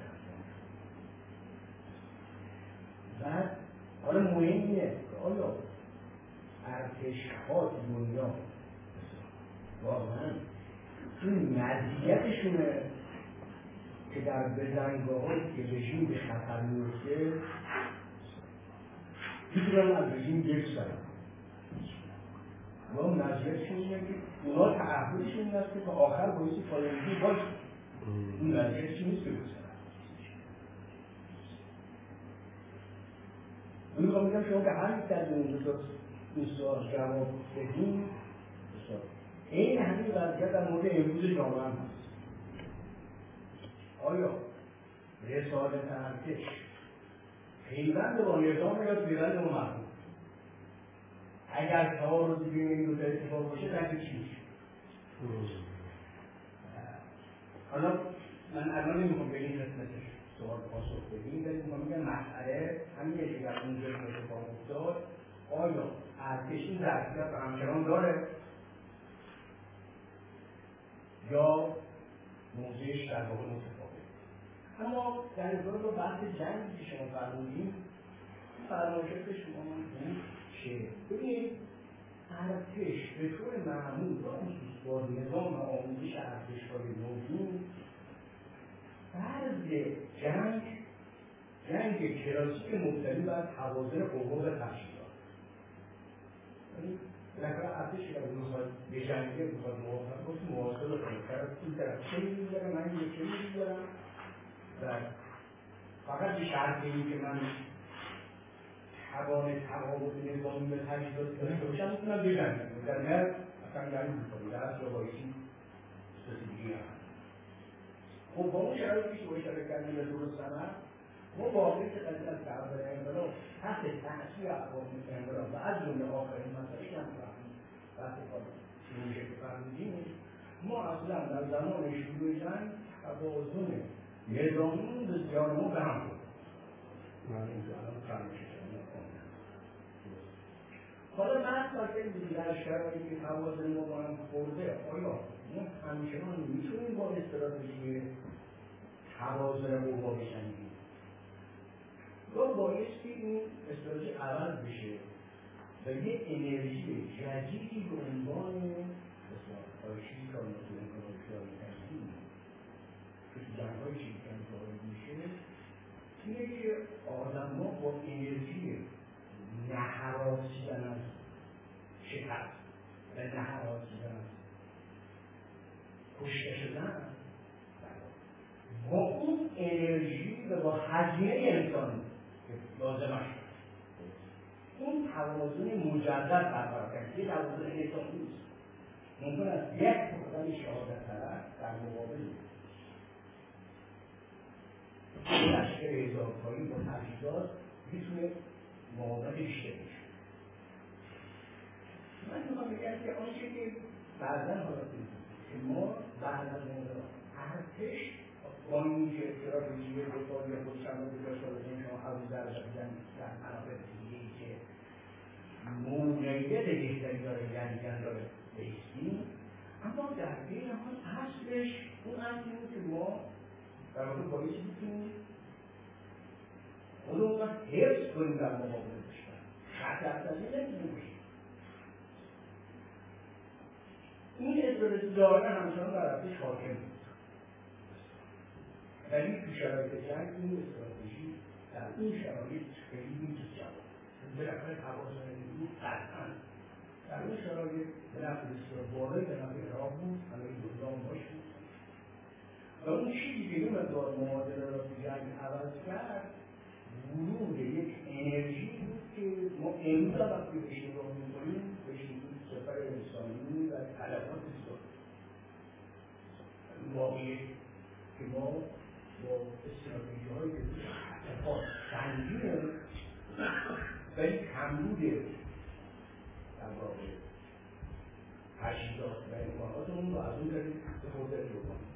بعد حالا مهم اینه که آیا ارتش‌ها دنیا واقعا این مزیتشونه که در بزنگاه‌هایی که رژیم به خطر میفته میتونن از رژیم بگذرن. و اون مزیتشون اینه که اونا تعهدشون این است که تا آخر بایستی پایانگی باشه. اون مزیتش نیست که بگذرن. من میگم شما به هر یک از این سوال جواب بدین این همین وضعیت در مورد امروز جامعه هم هست. آیا رسالت ارتش پیوند با نظام یا پیوند با مردم؟ اگر تعارضی بین این دو تا اتفاق باشه در چی میشه؟ حالا من الان نمیخوام به این قسمتش سوال پاسخ بدیم، ولی میخوام بگم مسئله همینه که در اونجا اتفاق افتاد. آیا ارتش این ظرفیت رو همچنان داره یا موضوعش در واقع متفاوته؟ اما در ارتباط با بحث جنگی که شما فرمودین، فرمایشات شما بود که ببینید ارتش به طور معمول با نظام آموزش ارتش‌های موجود فرض جنگ کلاسیک مبتنی بر توازن قوا و تجهیزات. یعنی بالاخره ارتش که میخواد بجنگه، میخواد موافق باشه، مواظب باشه این طرف چه می‌ذاره، من چه می‌ذارم، و فقط به شرط این که من توان تقابل نظامی و تجهیزات داشته باشم میتونم بجنگم، در نه اصلا جنگ می‌کنم در اصل بایشی سوسیدگی هم. خب با اون شرایطی که باید اشاره کردیم به درست سمت ما واقعی که قضیه از قبل انقلاب تحت تأثیر عوامل انقلاب و از جمله آخرین مسئله که هم بحث چیزی که فرمودیم، ما اصلا در زمان شروع جنگ توازن نظامی بسیار ما به هم بود. من اینجا الان فرمایش کردم. حالا بحث که در شرایطی که توازن ما با هم خورده، آیا ما همچنان میتونیم با استراتژی توازن قوا بجنگیم؟ یا بایستی این استراتژی عوض بشه و یه انرژی جدیدی به عنوان چیزی که آنها انقلابی هستیم که تو جنگ‌های چیزی وارد میشه اینه که آدم‌ها با انرژی نهراسیدن از شکست و نهراسیدن از کشته شدن با اون انرژی و با هزینه انسانی که لازمش اون توازن مجدد برقرار کرد. یه توازن انسانی نیست. ممکن است یک مقدم شهادت طلب در مقابل لشکر اضافه‌ای با تجهیزات میتونه مقاومت بیشتری بشه. من میخوام بگم که آنچه که بعضا حالات که ما بعد از انقلاب ارتش با اینکه استراتژی دفاعی خودش هم داشته باشیم، شما حواظ در بزن در مناطق دیگه‌ای که موقعیت بهتری داره، یعنی داره بایستیم، اما در این حال اصلش اون اصلی بود که ما در واقع بایستی بکنیم خودمون رو حفظ کنیم در مقابل دشمن، خطرپذیر نمیتونیم باشیم. این استراتژی داره همچنان در ارتش حاکم بود، ولی تو شرایط جنگ این استراتژی در این شرایط خیلی میتونست جواب بالاخره توازن نیرو قطعا در این شرایط به نفع بسیار بالایی به نفع عراق بود، همه این دنیا باش بود و اون چیزی که این مقدار معادله را تو جنگ عوض کرد ورود یک انرژی بود که ما امروز هم وقتی بهش نگاه می‌کنیم بهش می‌گوییم سفر انسانی و تلفات بسیار واقعی که ما با استراتژی های اتفاق سنگینه ولی کمبود در واقع تجهیزات و امکاناتمون رو از اون طریق استفاده بکنیم.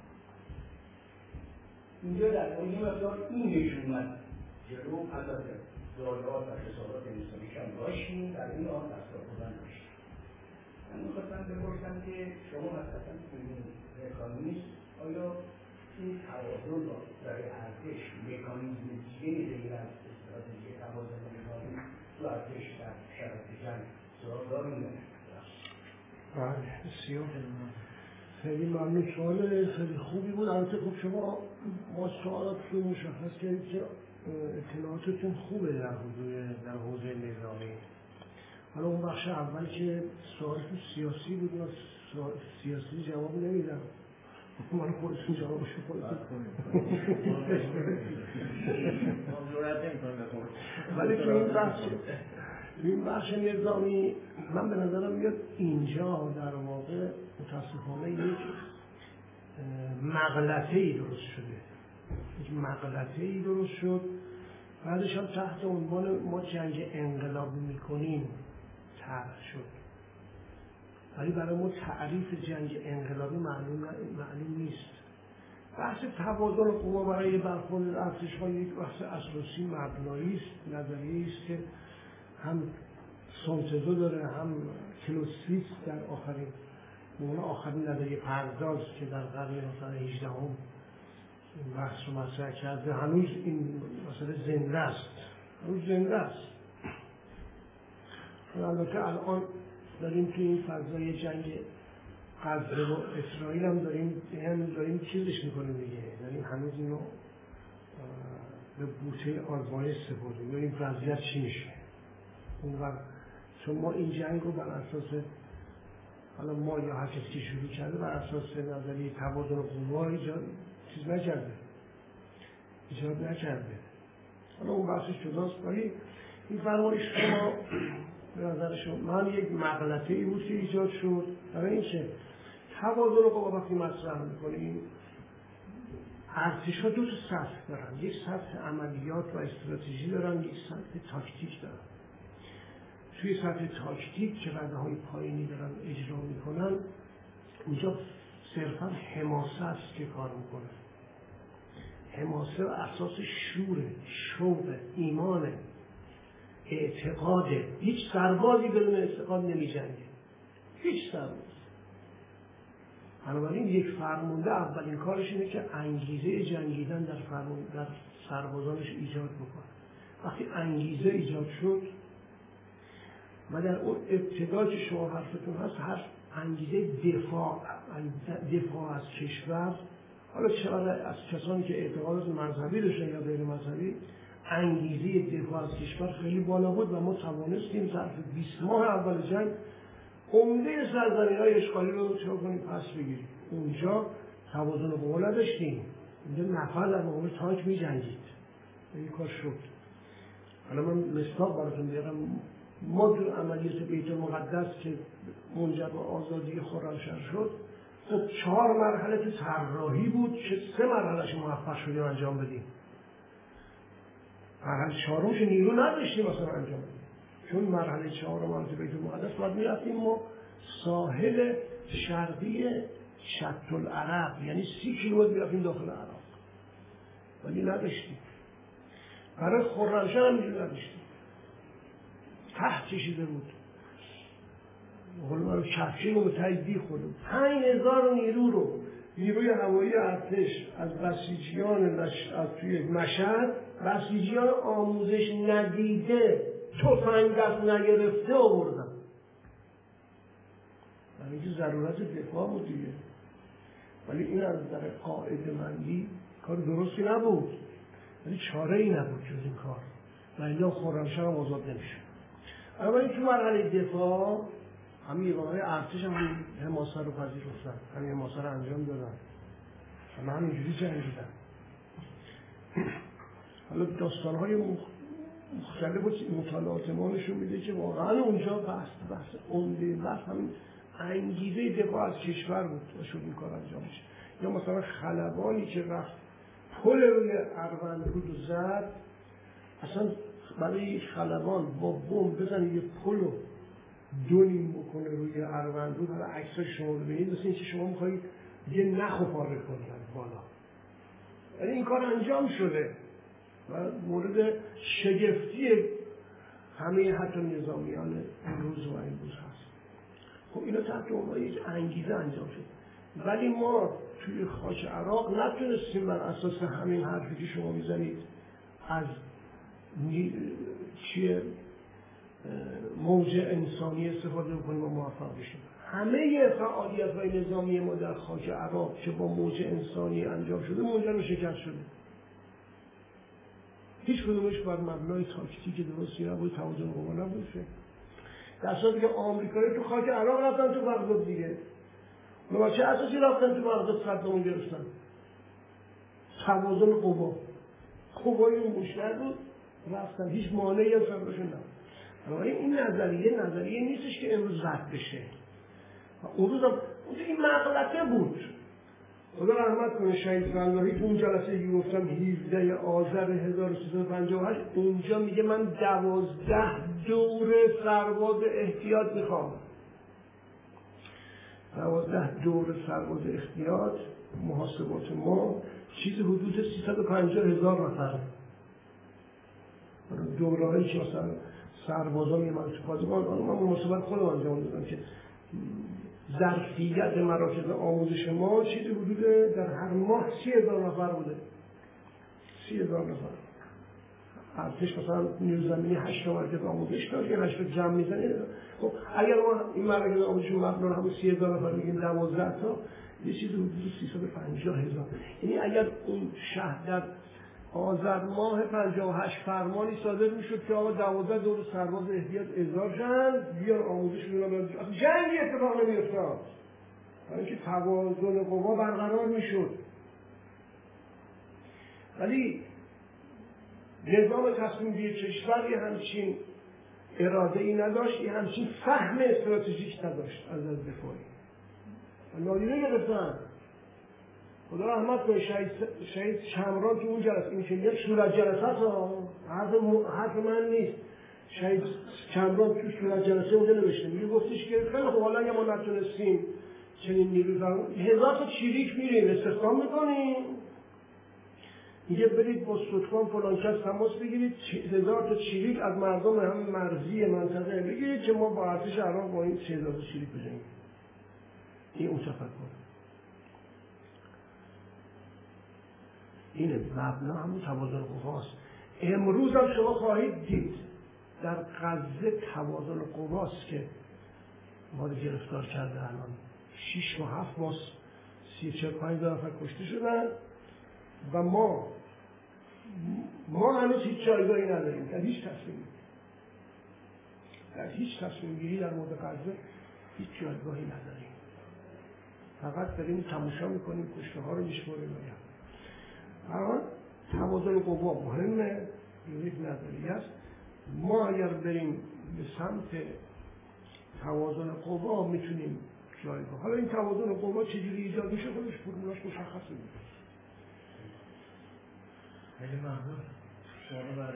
اینجا در واقع یه مقدار این نشون جلو پس از ضایعات و خسارات انسانی کم داشتیم، در این آن دستگاه بودن داشتیم. من می‌خواستم بپرسم که شما مثلا این مکانیزم آیا این توازن را برای ارتش مکانیزم دیگه غیر از استراتژی توازن نظامی تو ارتش در شرایط جنگ سراغ داریم؟ بسیار خیلی ممنون. سوال خیلی خوبی بود. البته خب شما ما سوالات رو مشخص کردید که اطلاعاتتون خوبه در حوزه نظامی. حالا اون بخش اول که سوالتون سیاسی بود، من سیاسی جواب نمیدم، من خودتون جوابشو خودتون ولی تو این بخش نظامی من به نظرم میاد اینجا در واقع متاسفانه یک مغلطه‌ای درست شده. یک مغلطه‌ای درست شد، بعدش هم تحت عنوان ما جنگ انقلابی میکنیم طرح شد. ولی برای ما تعریف جنگ انقلابی معلوم نیست. بحث توازن قوا برای برخورد ارتش‌ها یک بحث اساسی مبنایی است، نظریه‌ای است که هم سونتزو داره، هم کلوسیس در آخرین نظریه پرداز که در قرن مثلا 18 این بحث رو مطرح کرده. هنوز این مسئله زنده است. البته الان داریم که این فضای جنگ غزه و اسرائیل هم داریم چیزش میکنیم دیگه، داریم هنوز اینو به بوته آزمایش سپردیم، ببینیم وضعیت چی میشه. چون ما این جنگ رو بر اساس حالا ما یا هر کسی که شروع کرده بر اساس نظریه توازن قوا ایجاد نکرده. حالا اون بحثش جداست، ولی این فرمایش شما به نظر شما من یک مغلطه‌ای بود که ایجاد شد برای اینکه توازن قوا وقتی مطرح می‌کنیم ارتش‌ها دو تا سطح دارن، یک سطح عملیات و استراتژی دارن، یک سطح تاکتیک دارن. توی سطح تاکتیک که رده‌های پایینی دارن اجرا میکنن، اونجا صرفا حماسه است که کار میکنه. حماسه اساس شوره، شوق، ایمانه، اعتقاده. هیچ سربازی بدون اعتقاد نمی‌جنگه، هیچ سرباز. بنابراین یک فرمانده اولین کارش اینه که انگیزه جنگیدن در سربازانش ایجاد بکنه. وقتی انگیزه ایجاد شد و در اون ابتدا که شما حرفتون هست، هر انگیزه دفاع از کشور، حالا چرا از کسانی که اعتقادات مذهبی داشتن یا غیر مذهبی، انگیزه دفاع از کشور خیلی بالا بود و ما توانستیم ظرف 20 ماه اول جنگ عمده سرزمین‌های اشغالی رو چرا کنیم پس بگیریم. اونجا توازن قوا نداشتیم، اونجا نفر در مقابل تانک می‌جنگید. این کار شد. حالا من مثال براتون میارم. ما در عملیات بیت المقدس که منجر به آزادی خرمشهر شد، خب 4 مرحله تو طراحی بود که 3 مرحله‌اش موفق شدیم انجام بدیم. مرحله 4مش نیرو نداشتیم مثلا انجام بدیم، چون مرحله 4 عملیات بیت المقدس باید میرفتیم ما ساحل شرقی شط العرب، یعنی 30 کیلومتر میرفتیم داخل عراق، ولی نداشتیم. برای خرمشهر هم اینجوری نداشتیم، ته کشیده بود. ما رو کفشیم و به تجدید خودم 5000 نیروی هوایی ارتش از بسیجیان از توی مشهد، بسیجیان آموزش ندیده، تفنگ دست نگرفته آوردن. برای اینکه ضرورت دفاع بود دیگه. ولی این از نظر قاعده مندی کار درستی نبود، ولی چاره ای نبود جز این کار و اینجا خرمشهر هم آزاد نمیشه. اما تو مرحله دفاع همین یگانه‌های ارتش هم حماسه رو پذیرفتن، همین حماسه رو انجام دادن، همینجوری جنگیدن. حالا داستان‌های مختلف مطالعات ما نشون میده که واقعا اونجا بحث عمده بحث همین انگیزه دفاع از کشور بود و شد این کار انجام میشه. یا مثلا خلبانی که رفت پل روی اروندرود رو زد، اصلا برای یک خلبان با بمب بزنه یه پل رو 2 بکنه روی اروندرود، حالا عکسای شما رو ببینید مثل اینکه شما میخواهید یه نخ رو پاره کنید بالا. یعنی این کار انجام شده و مورد شگفتی همه حتی نظامیان امروز هست. خب اینا تحت عنوان یک انگیزه انجام شد، ولی ما توی خاک عراق نتونستیم بر اساس همین حرفی که شما میزنید از موج انسانی استفاده بکنیم و موفق بشیم. همه فعالیت‌های نظامی ما در خاک عراق که با موج انسانی انجام شده منجر به شکست شده. هیچ کدومش بر مبنای تاکتیک درستی نبود، توازن قوا نبود. در صورتی که آمریکایی تو خاک عراق رفتن تو بغداد دیگه. با چه اساسی رفتن تو بغداد صدامو گرفتن؟ توازن قوا. قوای اون مشترک بود رفتن، هیچ مانعی از صدرشون نبود. اما این نظریه نیستش که امروز رد بشه. اون روز هم این مغلطه بود. خدا رحمت کنه شهید فلاحی تو اون جلسه که گفتم 17 آذر 1358 اونجا میگه من 12 دور سرباز احتیاط میخوام. 12 دور سرباز احتیاط محاسبات ما چیز حدود 350,000 نفر. دورهایی که مثلا سربازا میمونن تو پادگان، من محاسبات خودم انجام دادم که ظرفیت مراکز آموزش ما چیزی حدود در هر ماه 30,000 نفر بوده. 30,000 نفر. ارتش مثلا نیروی زمینی 8 مرکز آموزش داشت، یه 8 جمع میزنه. خب اگر ما این مراکز آموزش مبنا همون 30,000 نفر بگیم 12 تا، یه چیزی حدود 350,000. یعنی اگر اون شهر در آذر ماه 58 فرمانی صادر میشد که آقا 12 دور سرباز احتیاط احضار شدن بیان آموزش بدن، جنگی اتفاق نمیافتاد، برای اینکه توازن قوا برقرار میشد. ولی نظام تصمیم گیری کشور یه همچین اراده ای نداشت، یه همچین فهم استراتژیک نداشت از دفاعی. نادیده گرفتن. خدا رحمت کنه شهید شمران تو اون جلسه، این که میگه صورت جلسه ها، حرف من نیست. شهید شمران تو صورت جلسه اونجا نوشته، میگه گفتش که خیلی خب حالا اگه ما نتونستیم چنین نیروی فرمان 1000 تا چریک میریم استخدام میکنیم، میگه برید با ستوان فلان کس تماس بگیرید 1000 تا چریک از مردم همین مرزی منطقه بگیرید که ما با ارتش عراق با این 3000 تا چریک بزنیم. این اون تفکر. اینه مبنا همون توازن قواست. امروز هم شما خواهید دید در غزه توازن قواست که ما رو گرفتار کرده. الان 6 و 7 ماه 34,000 نفر کشته شدن و ما هنوز هیچ جایگاهی نداریم در هیچ تصمیم گیری در مورد غزه هیچ جایگاهی نداریم. فقط داریم تماشا میکنیم، کشته ها رو میشماریم. الان توازن قوا مهمه، یک نظریه است. ما اگر بریم به سمت توازن قوا میتونیم جایگاه. حالا این توازن قوا چجوری ایجاد میشه خودش فرمولاش مشخصه. خیلی ممنون. سوال بعدی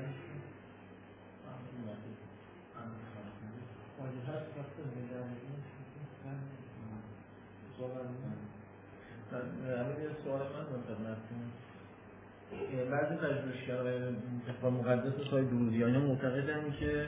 سوال من بعضی پژوهشگران دفاع مقدس سای دروزیانی معتقدن که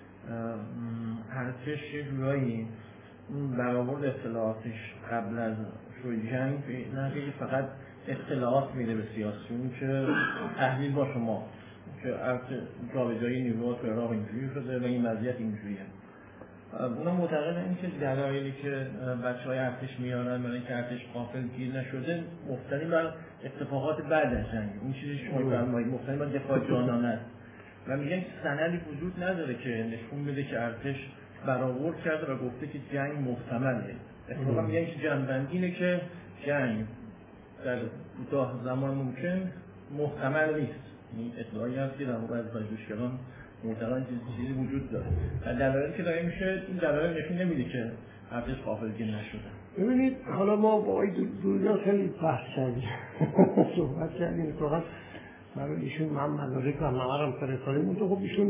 ارتش یه جورایی برآورد اطلاعاتش قبل از شروع جنگ نه فقط اطلاعات میده به سیاسیون که تحلیل با شما که جابجایی نیروها تو عراق اینجوری شده و این وضعیت اینجوریه. اونا معتقدن که دلایلی که بچه‌های ارتش میارن برای اینکه ارتش غافلگیر نشده مبتنی بر اتفاقات بعد از جنگ، این چیزی شما فرمایید مبتنی بر دفاع جانانه است و میگن سندی وجود نداره که نشون بده که ارتش برآورد کرده و گفته که جنگ محتمله. اتفاقا میگن که جنبندی اینه که جنگ در کوتاه زمان ممکن محتمل نیست. این اطلاعی هست که در مورد از پژوهشگران معتقدن چیزی وجود داره و دلایلی که داره میشه این دلایل نشون نمیده که ارتش غافلگیر نشده. ببینید حالا ما با این دنیا خیلی بحث کردیم صحبت کردیم، فقط برای ایشون هم مدارک و نمرم فرستادیم. خب ایشون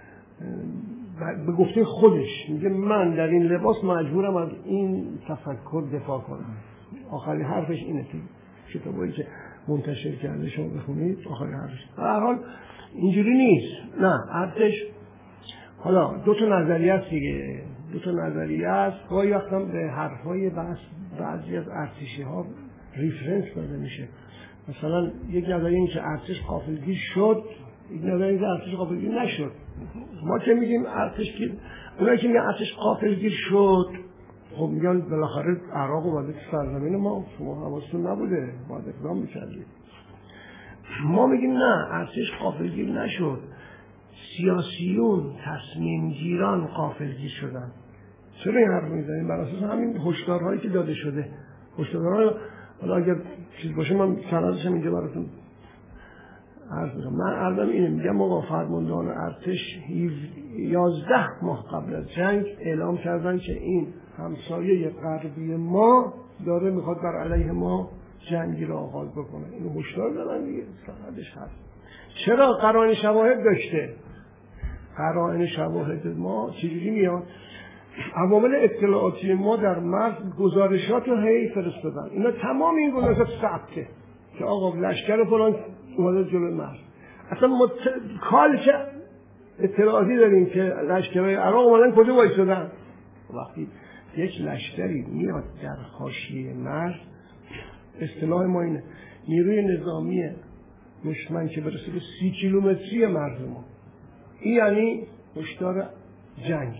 به گفته خودش میگه من در این لباس مجبورم از این تفکر دفاع کنم. آخرین حرفش اینه تو کتابایی که منتشر کرده شما بخونید، آخرین حرفش به هر حال اینجوری نیست. نه ارتش حالا دو تا نظریه است دیگه، دو تا نظریه است. گاهی وقتا به حرفای بعضی از ارتشی ها ریفرنس داده میشه. مثلا یک نظریه این که ارتش غافلگیر شد، یک نظریه این که ارتش غافلگیر نشد. ما که میگیم ارتش که اونایی که میگن ارتش غافلگیر شد خب میگن بالاخره عراق اومده تو سرزمین ما، شما حواستون نبوده، باید اقدام میکردید. ما میگیم نه، ارتش غافلگیر نشد، سیاسیون تصمیم گیران غافلگیر شدن. چرا این حرف میزنیم؟ بر اساس همین هشدارهایی که داده شده. هشدارها حالا اگر چیز باشه من سندش هم اینجا براتون عرض میکنم. من عرضم اینه، میگم آقا فرماندهان ارتش 11 ماه قبل از جنگ اعلام کردن که این همسایه غربی ما داره میخواد بر علیه ما جنگی را آغاز بکنه. اینو هشدار دادن دیگه، سندش هست. چرا؟ قرائن شواهد داشته. قرائن شواهد ما چجوری میاد؟ عوامل اطلاعاتی ما در مرز گزارشات رو هی فرستادن. اینا تمام این گزارشات ثبته که آقا لشکر فلان اومده جلوی مرز. اصلا کال که اطلاعاتی داریم که لشکرهای عراق اومدن کجا وایسادن. وقتی یک لشکری میاد در حاشیه مرز، اصطلاح ما اینه نیروی نظامی دشمن که برسه به 30 کیلومتری مرز ما، این یعنی هشدار جنگ.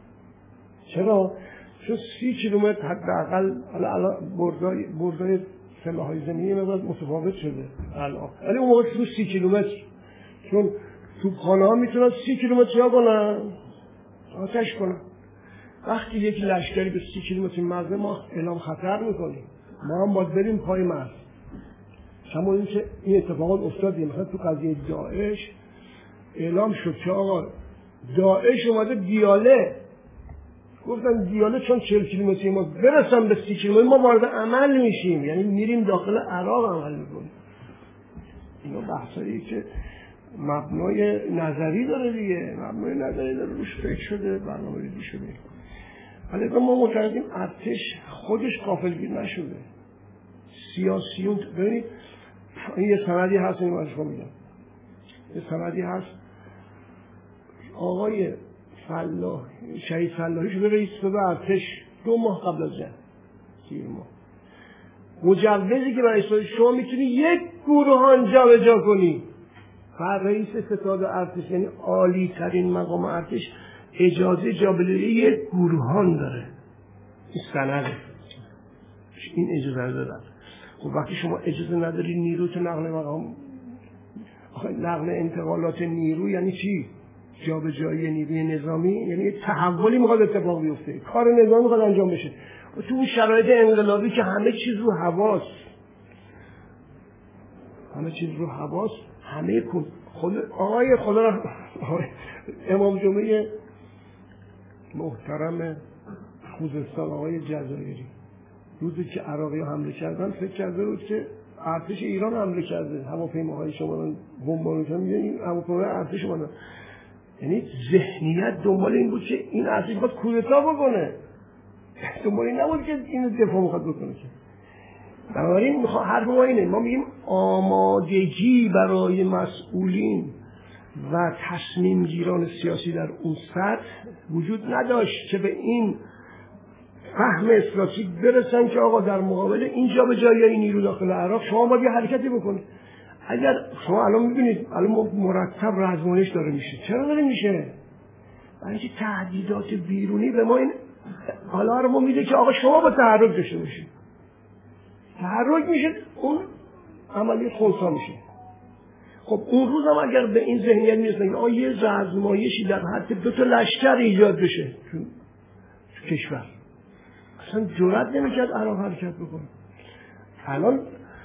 چرا؟ چون 30 کیلومتر حداقل الان بردای سلاح‌های زمینی مقدار متفاوت شده الان، ولی اون موقع تو 30 کیلومتر، چون توپخانه‌ها میتونن 30 کیلومتر ها کنن، آتش کنن. وقتی یک لشکری به 30 کیلومتر مرز ما اعلام خطر میکنیم، ما هم باید بریم پای مرز. شما این که این اتفاقات افتاده، مثلا تو قضیه داعش اعلام شد که آقا داعش اومده دیاله، گفتن دیاله چون 40 کیلومتری ما برسن به 30 کیلومتر ما وارد عمل میشیم، یعنی میریم داخل عراق عمل میکنیم. اینا بحثایی که مبنای نظری داره دیگه، مبنای نظری داره، روش فکر شده، برنامه‌ریزی شده. ولی ما معتقدیم ارتش خودش غافلگیر نشده. سیاسیون ببینید این یه سندی هست، این من شما میگم یه سندی هست، آقای فلاح شهید فلاحی شده رئیس صدر ارتش 2 ماه قبل از جنگ، 3 ماه. مجوزی که رئیس صدر شما میتونی یک گروهان جابجا کنی. رئیس ستاد ارتش یعنی عالی ترین مقام ارتش اجازه جابجایی یک گروهان داره. این سنده، این اجازه دارد. خب وقتی شما اجازه نداری نیرو تو نقل مقام، نقل انتقالات نیرو یعنی چی؟ جابجایی نیروی نظامی یعنی تحولی میخواد اتفاق بیفته، کار نظامی میخواد انجام بشه. و تو اون شرایط انقلابی که همه چیز رو حواس، همه خود آقای خدا امام جمعه محترم خوزستان آقای جزایری روزی که عراقی حمله کردن فکر کرده بود که ارتش ایران حمله کرده، هواپیماهای شما بمبارون کردن، این هواپیماهای ارتش اومدن. یعنی ذهنیت دنبال این بود که این ارتش باید کودتا بکنه، دنبال این نبود که این دفاع میخواد بکنه. بنابراین حرف ما اینه، ما میگیم آمادگی برای مسئولین و تصمیم گیران سیاسی در اون سطح وجود نداشت که به این فهم استراتژیک برسن که آقا در مقابل این جابجایی این نیرو داخل عراق شما باید یه حرکتی بکنید. اگر شما الان میبینید الان مرتب رزمایش داره میشه. چرا داره میشه؟ برای اینکه تهدیدات بیرونی به ما این حالا رو ما میده که آقا شما با تحرک داشته باشید. تحرک میشه اون عملیات خونسا میشه. خب اون روز هم اگر به این ذهنیت میرسن آقا یه رزمایشی در حد 2 تا لشکر ایجاد بشه تو کشور، اصلا جرئت نمیکرد عراق حرکت بکنه. الان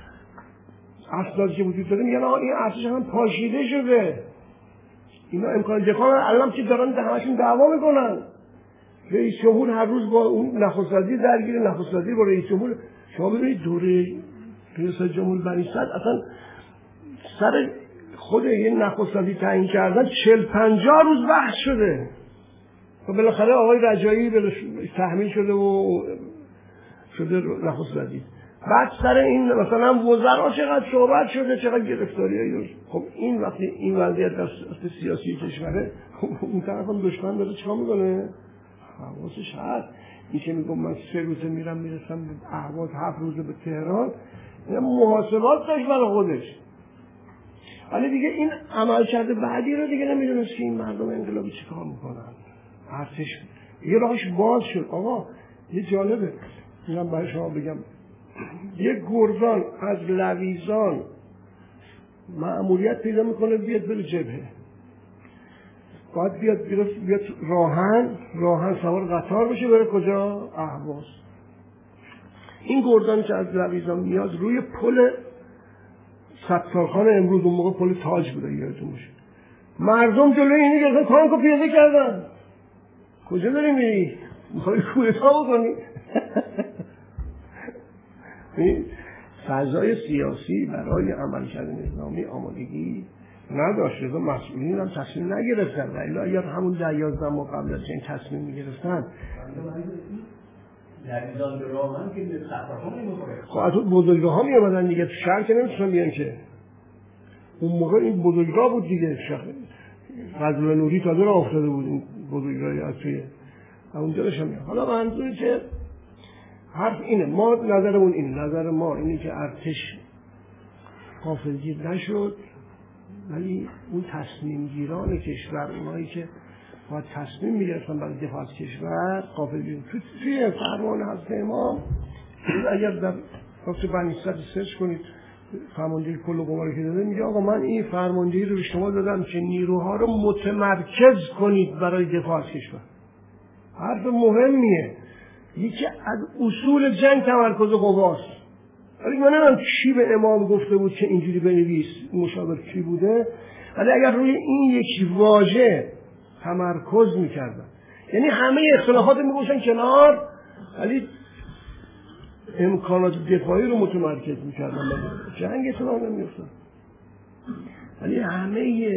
اسنادی که وجود داره میگن آقا این ارتش هم پاشیده شده، اینا امکان دفاع الان که دارن همشون دعوا میکنن. رئیس جمهور هر روز با اون نخست وزیر درگیر، نخست وزیر با رئیس جمهور. شما ببینید دوره ریاست جمهور بنی صدر اصلا سر خود این نخست وزیر تعیین کردن 40-50 روز بحث شده و بالاخره آقای رجایی تحمیل شده و شده نخست وزیر. بعد سر این مثلا وزرا چقدر صحبت شده، چقدر گرفتاریایی. خب این وقتی این وضعیت در سیاسی کشوره، اون طرف هم دشمن داره چیکار میکنه؟ حواسش هست. این که میگم من 3 روزه میرسم به اهواز، 7 روزه به تهران، این محاسبات داشت برای خودش. ولی دیگه این عملکرد بعدی رو دیگه نمیدونست که این مردم انقلابی چیکار میکنن. ارتش یه راهش باز شد. آقا یه جالبه اینم برای شما بگم، یک گرزان از لویزان مأموریت پیدا میکنه بیاد بره جبهه، باید بیاد راهن سوار قطار بشه بره کجا؟ اهواز. این گرزان که از لویزان میاد روی پل ستارخان امروز، اون موقع پل تاج بوده یادتون باشه، مردم جلوی اینی گرفتن تانکو پیاده کردن. کجا داری میری؟ میخوای کودتا بکنی؟ فضای سیاسی برای عملکرد نظامی آمادگی نداشت، رضا مسئولین هم تصمیم نگرفتن، ولی اگر همون 10-11 ماه قبل از این تصمیم میگرفتن لویزان به راهن که به ستارخان نمیخوره. خب از اون بزرگراه ها میامدن دیگه، شهر که نمیتونن بیان که. اون موقع این بزرگراه بود دیگه، فضل نوری تازه راه افتاده بود این بزرگراهی از توی اونجا داشتم میاد. حالا منظوری که حرف اینه، ما نظرمون اینه، نظر ما اینه که ارتش غافلگیر نشد، ولی اون تصمیم گیران کشور، اونایی که باید تصمیم میگرفتن برای دفاع از کشور غافلگیر. توی فرمان حضرت امام اگر در وقت بنیستد سرچ کنید فرماندهی کل قوا که داده، میگه آقا من این فرماندهی رو به شما دادم که نیروها رو متمرکز کنید برای دفاع از کشور. حرف مهمیه، یکی از اصول جنگ تمرکز قواست. ولی من نمیدونم کی به امام گفته بود که اینجوری بنویس، مشاور کی بوده، ولی اگر روی این یک واژه تمرکز میکردن، یعنی همه اختلافات میگوشن کنار، ولی امکانات دفاعی رو متمرکز میکردن، جنگ اتفاق نمیافتاد. ولی همه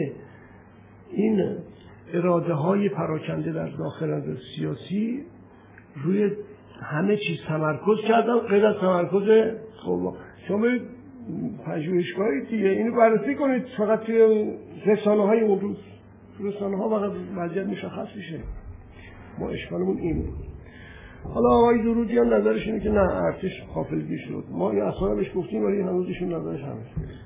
این اراده های پراکنده در داخل سیاسی روی همه چیز تمرکز کردن غیر از تمرکز قوا. شما برید پژوهشگاهی دیگه اینو بررسی کنید، فقط توی رسانه های اون روز، رسانه ها فقط وضعیت مشخص میشه. ما اشکالمون این بود. حالا آقای درودی هم نظرش اینه که نه ارتش غافلگیر شد، ما این اصلا بهش گفتیم ولی هنوز ایشون نظرش همه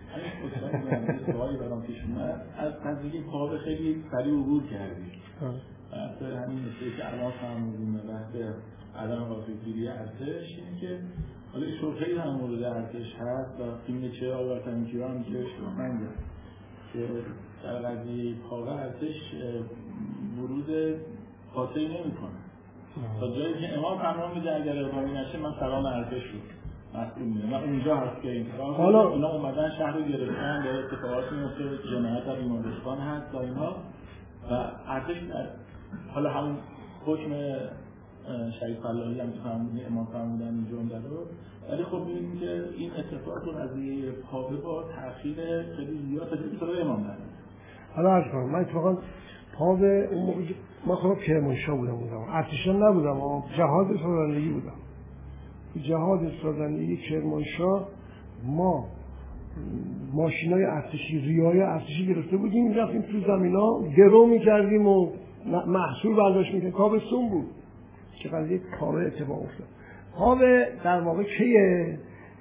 سوالی برام پیش اومد، از قضیه پاوه خیلی سریع عبور کردیم. بحث همین نشته که الان فرمودیم، بحث عدم غافلگیری ارتش اینه که حالا شبهه‌ای هم مورد ارتش هست و فیلم چه آورتن کیران که شمانده که در قضیه پاوه ارتش ورود قاطعی نمی‌کنه. تا جایی که امام فرمان میده اگر اقدامی نشه من سلام ارتش رو مسئول میدم. من اونجا هست که حالا اینا اومدن شهر رو گرفتن، داره اتفاقات میفته، جنایت در بیمارستان هست و اینها، و ارتش حالا همون حکم شهید فلاحی هم که فرمودن امام فرمودن این جمله رو، ولی خب می‌بینیم که این اتفاق رو قضیه پاوه با تأخیر خیلی زیاد به امام داره. حالا عرض کنم، من اتفاقا پاوه اون موقع من خودم کرمانشاه بودم اون زمان، ارتشان نبودم، جهاد سازندگی بودم. جهاد سازندگی کرمانشاه ما ماشینای ارتشی، ریای ارتشی گرفته بودیم، می‌رفتیم تو زمینا درو می‌کردیم و محصول برداشت می‌کردیم. تابستون بود که قضیه پاوه اتفاق افتاد. پاوه در واقع کیه؟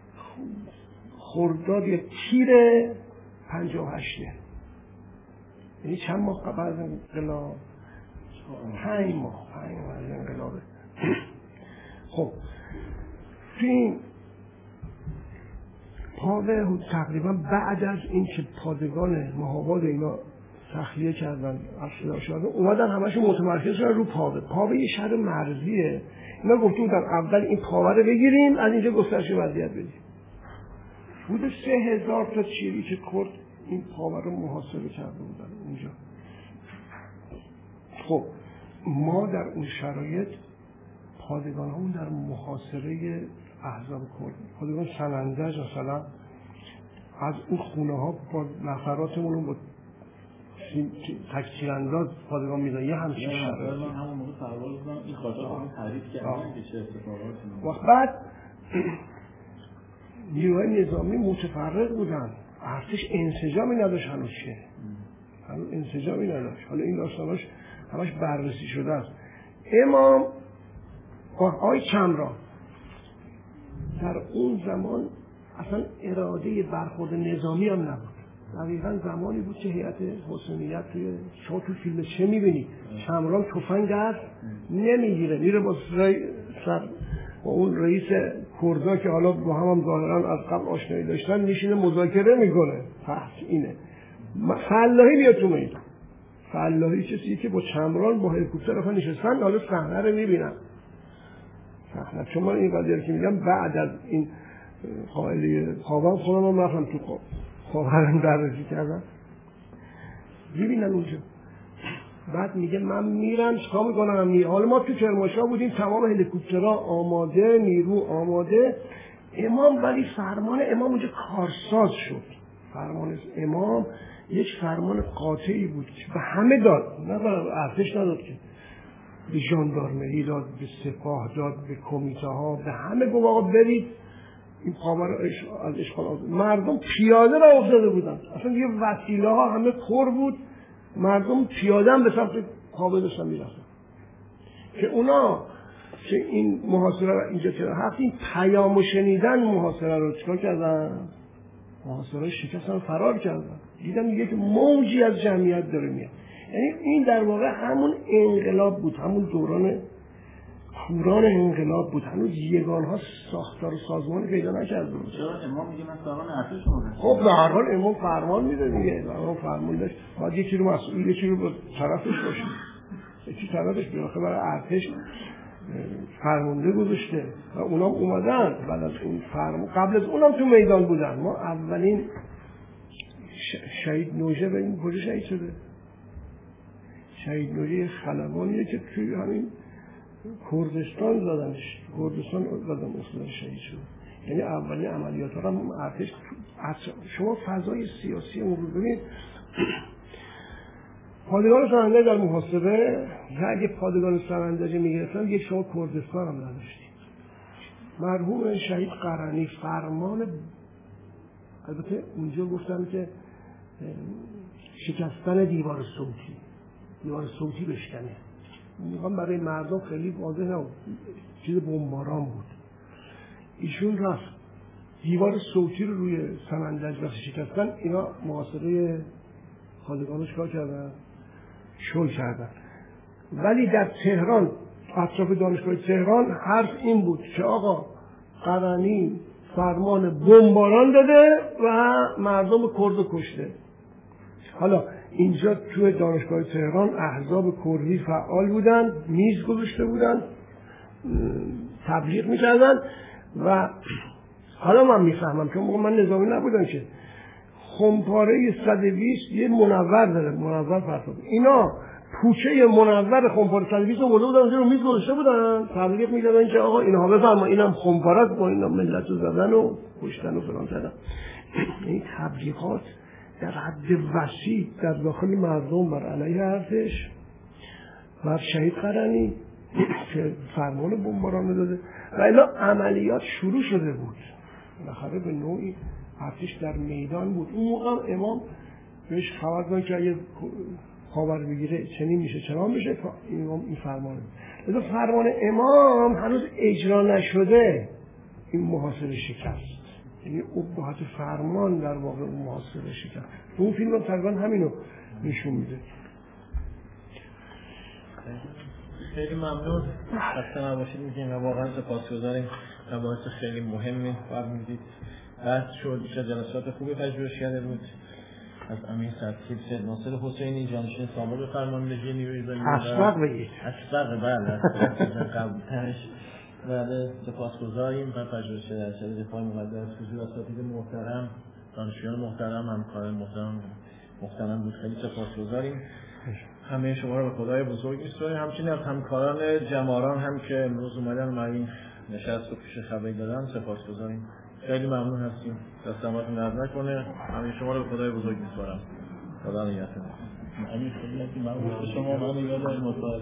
خرداد یا تیر 58، یعنی چند ماه قبل از انقلاب، 5 ماه از انقلابه. خب این پاوه تقریبا بعد از این که پادگان مهاباد اینا تخلیه کردن، افشار شدن، اومدن همشون متمرکز شدن رو پاوه. پاوه یه شهر مرزیه، اینا گفته بودن اول این پاوه رو بگیریم، از اینجا گسترش وضعیت بدیم. حدود 3000 تا چیری که کرد این پاوه رو محاصره کرده بودن اونجا. خب ما در اون شرایط پادگان همون در محاصره احزاب کرد، پادگان سنندج مثلا از اون خونه ها با نفراتمون با تکتیر انداز پادگان میدن، یه همچین شرایطی. من همون موقع سوال بودم این خاطرات رو تعریف کردن که چه اتفاقاتی وقت بعد نیروهای نظامی متفرق بودن، ارتش انسجامی نداشت، هنوز انسجامی نداشت. حالا این داستاناش همش بررسی شده است. امام آقای کمران در اون زمان اصلا اراده برخورد نظامی هم نبود. دقیقا زمانی بود که هیئت حسینیت شما تو فیلم چه میبینی؟ کمران تفنگ دست نمیگیره، میره با افسر با اون رئیس کردا که حالا با هم ظاهرا از قبل آشنایی داشتن میشینه مذاکره میکنه. پس اینه فلاحی میاد تو میدان. فلاحی کسی که با چمران با هلیکوپتر رفتن نشستن، حالا صحنه رو میبینن. صحنه چون من این قضیه که میگم بعد از این قائلی خوابم خودم هم رفتم تو خواهرم بررسی کردم میبینن اونجا. بعد میگه من میرم چیکار میکنم. حالا ما تو کرمانشاه بودیم، تمام هلیکوپترها آماده، نیرو آماده. امام ولی فرمان امام اونجا کارساز شد. فرمان امام یک فرمان قاطعی بود که به همه داد، نه به ارتش نداد که، به ژاندارمری داد، به سپاه داد، به کمیته ها، به همه گفت آقا برید این قامه رو از اشغال آزاد. مردم پیاده را افتاده بودن، اصلا یه وسیله ها همه پر بود، مردم پیاده هم به سمت قامه داشتن میرفتن که اونا که این محاصره رو اینجا چرا هست این پیامو شنیدن محاصره رو چکار کردن؟ محاصره شکستن، فرار کردن. دیدن یک موجی از جمعیت داره میاد. یعنی این در واقع همون انقلاب بود، همون دوران انقلاب بود. هنوز یگان‌ها ساختار و سازمانی پیدا نکرده بود. چرا امام میگه من فرمان ارتش بودم؟ خب به هر حال امام فرمان میده دیگه. امام فرمان داشت، باید یکی رو مسئول، یکی رو به طرفش باشه، یکی طرفش بیاخه برای ارتش فرمانده گذاشته و اونام اومدن بعد از اون فرمان. قبل از اونم تو میدان بودن. ما اولین شهید نوژه به این کجا شهید شده؟ شهید نوژه خلبانیه که توی همین کردستان زدنش، کردستان زدن اصلا شهید شد. یعنی اولین عملیات ها هم ارتش. شما فضای سیاسی اون رو ببینید. پادگان سرندج در محاصره و اگه پادگان سرندج میگرفتن یک شما کردستان هم نداشتید. مرحوم شهید قرنی فرمان، البته اونجا گفتن که شکستن دیوار صوتی بشکنه. میگم برای مردم خیلی واضح نبود، چیز بمباران بود. ایشون رفت دیوار صوتی رو روی سمندج وقتی شکستن، اینا محاصره پادگانش کار کردن، شل کردن. ولی در تهران، اطراف دانشگاه تهران حرف این بود که آقا قرنی فرمان بمباران داده و مردم کرد کشته. حالا اینجا توی دانشگاه تهران احزاب کردی فعال بودن، میز گذاشته بودن، تبلیغ میکردن. و حالا من میفهمم چون من نظامی نبودم که خمپاره 120 یه منور داره، منور فرساد. اینا پوچه منور خمپاره 120 رو برده بودن اونجا رو میز گذاشته بودن، تبلیغ میکردن که آقا اینها بفرما اینم خمپاره است، با اینا ملت رو زدن و کشتن و فلان کردن. این تبلیغات در حد وسیع در داخل مردم بر علیه ارتش و شهید قرنی که فرمان بمباران داده و الا عملیات شروع شده بود. بالاخره به نوعی ارتش در میدان بود. اون موقع امام بهش خبر داد که اگه خبر بگیره چنین میشه چنان میشه، امام این فرمان بود. فرمان امام هنوز اجرا نشده، این محاصره شکست. یعنی ابهات فرمان در واقع اون محاصره شکست. اون فیلم هم تقریبا همینو نشون میده. خیلی ممنون. خسته نباشید میگیم و واقعا سپاسگزاریم. مباحث خیلی مهمی فرمودید. بحث شد، چه جلسات خوبی پژوهشگر بود. از امیر سرتیپ سید ناصر حسینی جانشین سابق فرماندهی نیروی زمینی. اسبق بگید. اسبق بله. قبلش بله سپاسگزاریم و پژوهشگر ارشد دفاع مقدس حضور اساتید محترم، دانشجویان محترم، همکاران محترم بود. خیلی سپاسگزاریم. همه شما رو به خدای بزرگ می‌سپاریم. همچنین از همکاران جماران هم که امروز اومدن و این نشست رو پیش خبری دادن سپاسگزاریم. خیلی ممنون هستیم. دست همتون درد نکنه. همه شما رو به خدای بزرگ می‌سپارم. خدا نگهدار. امیر خیلی ممنون شما. من یادم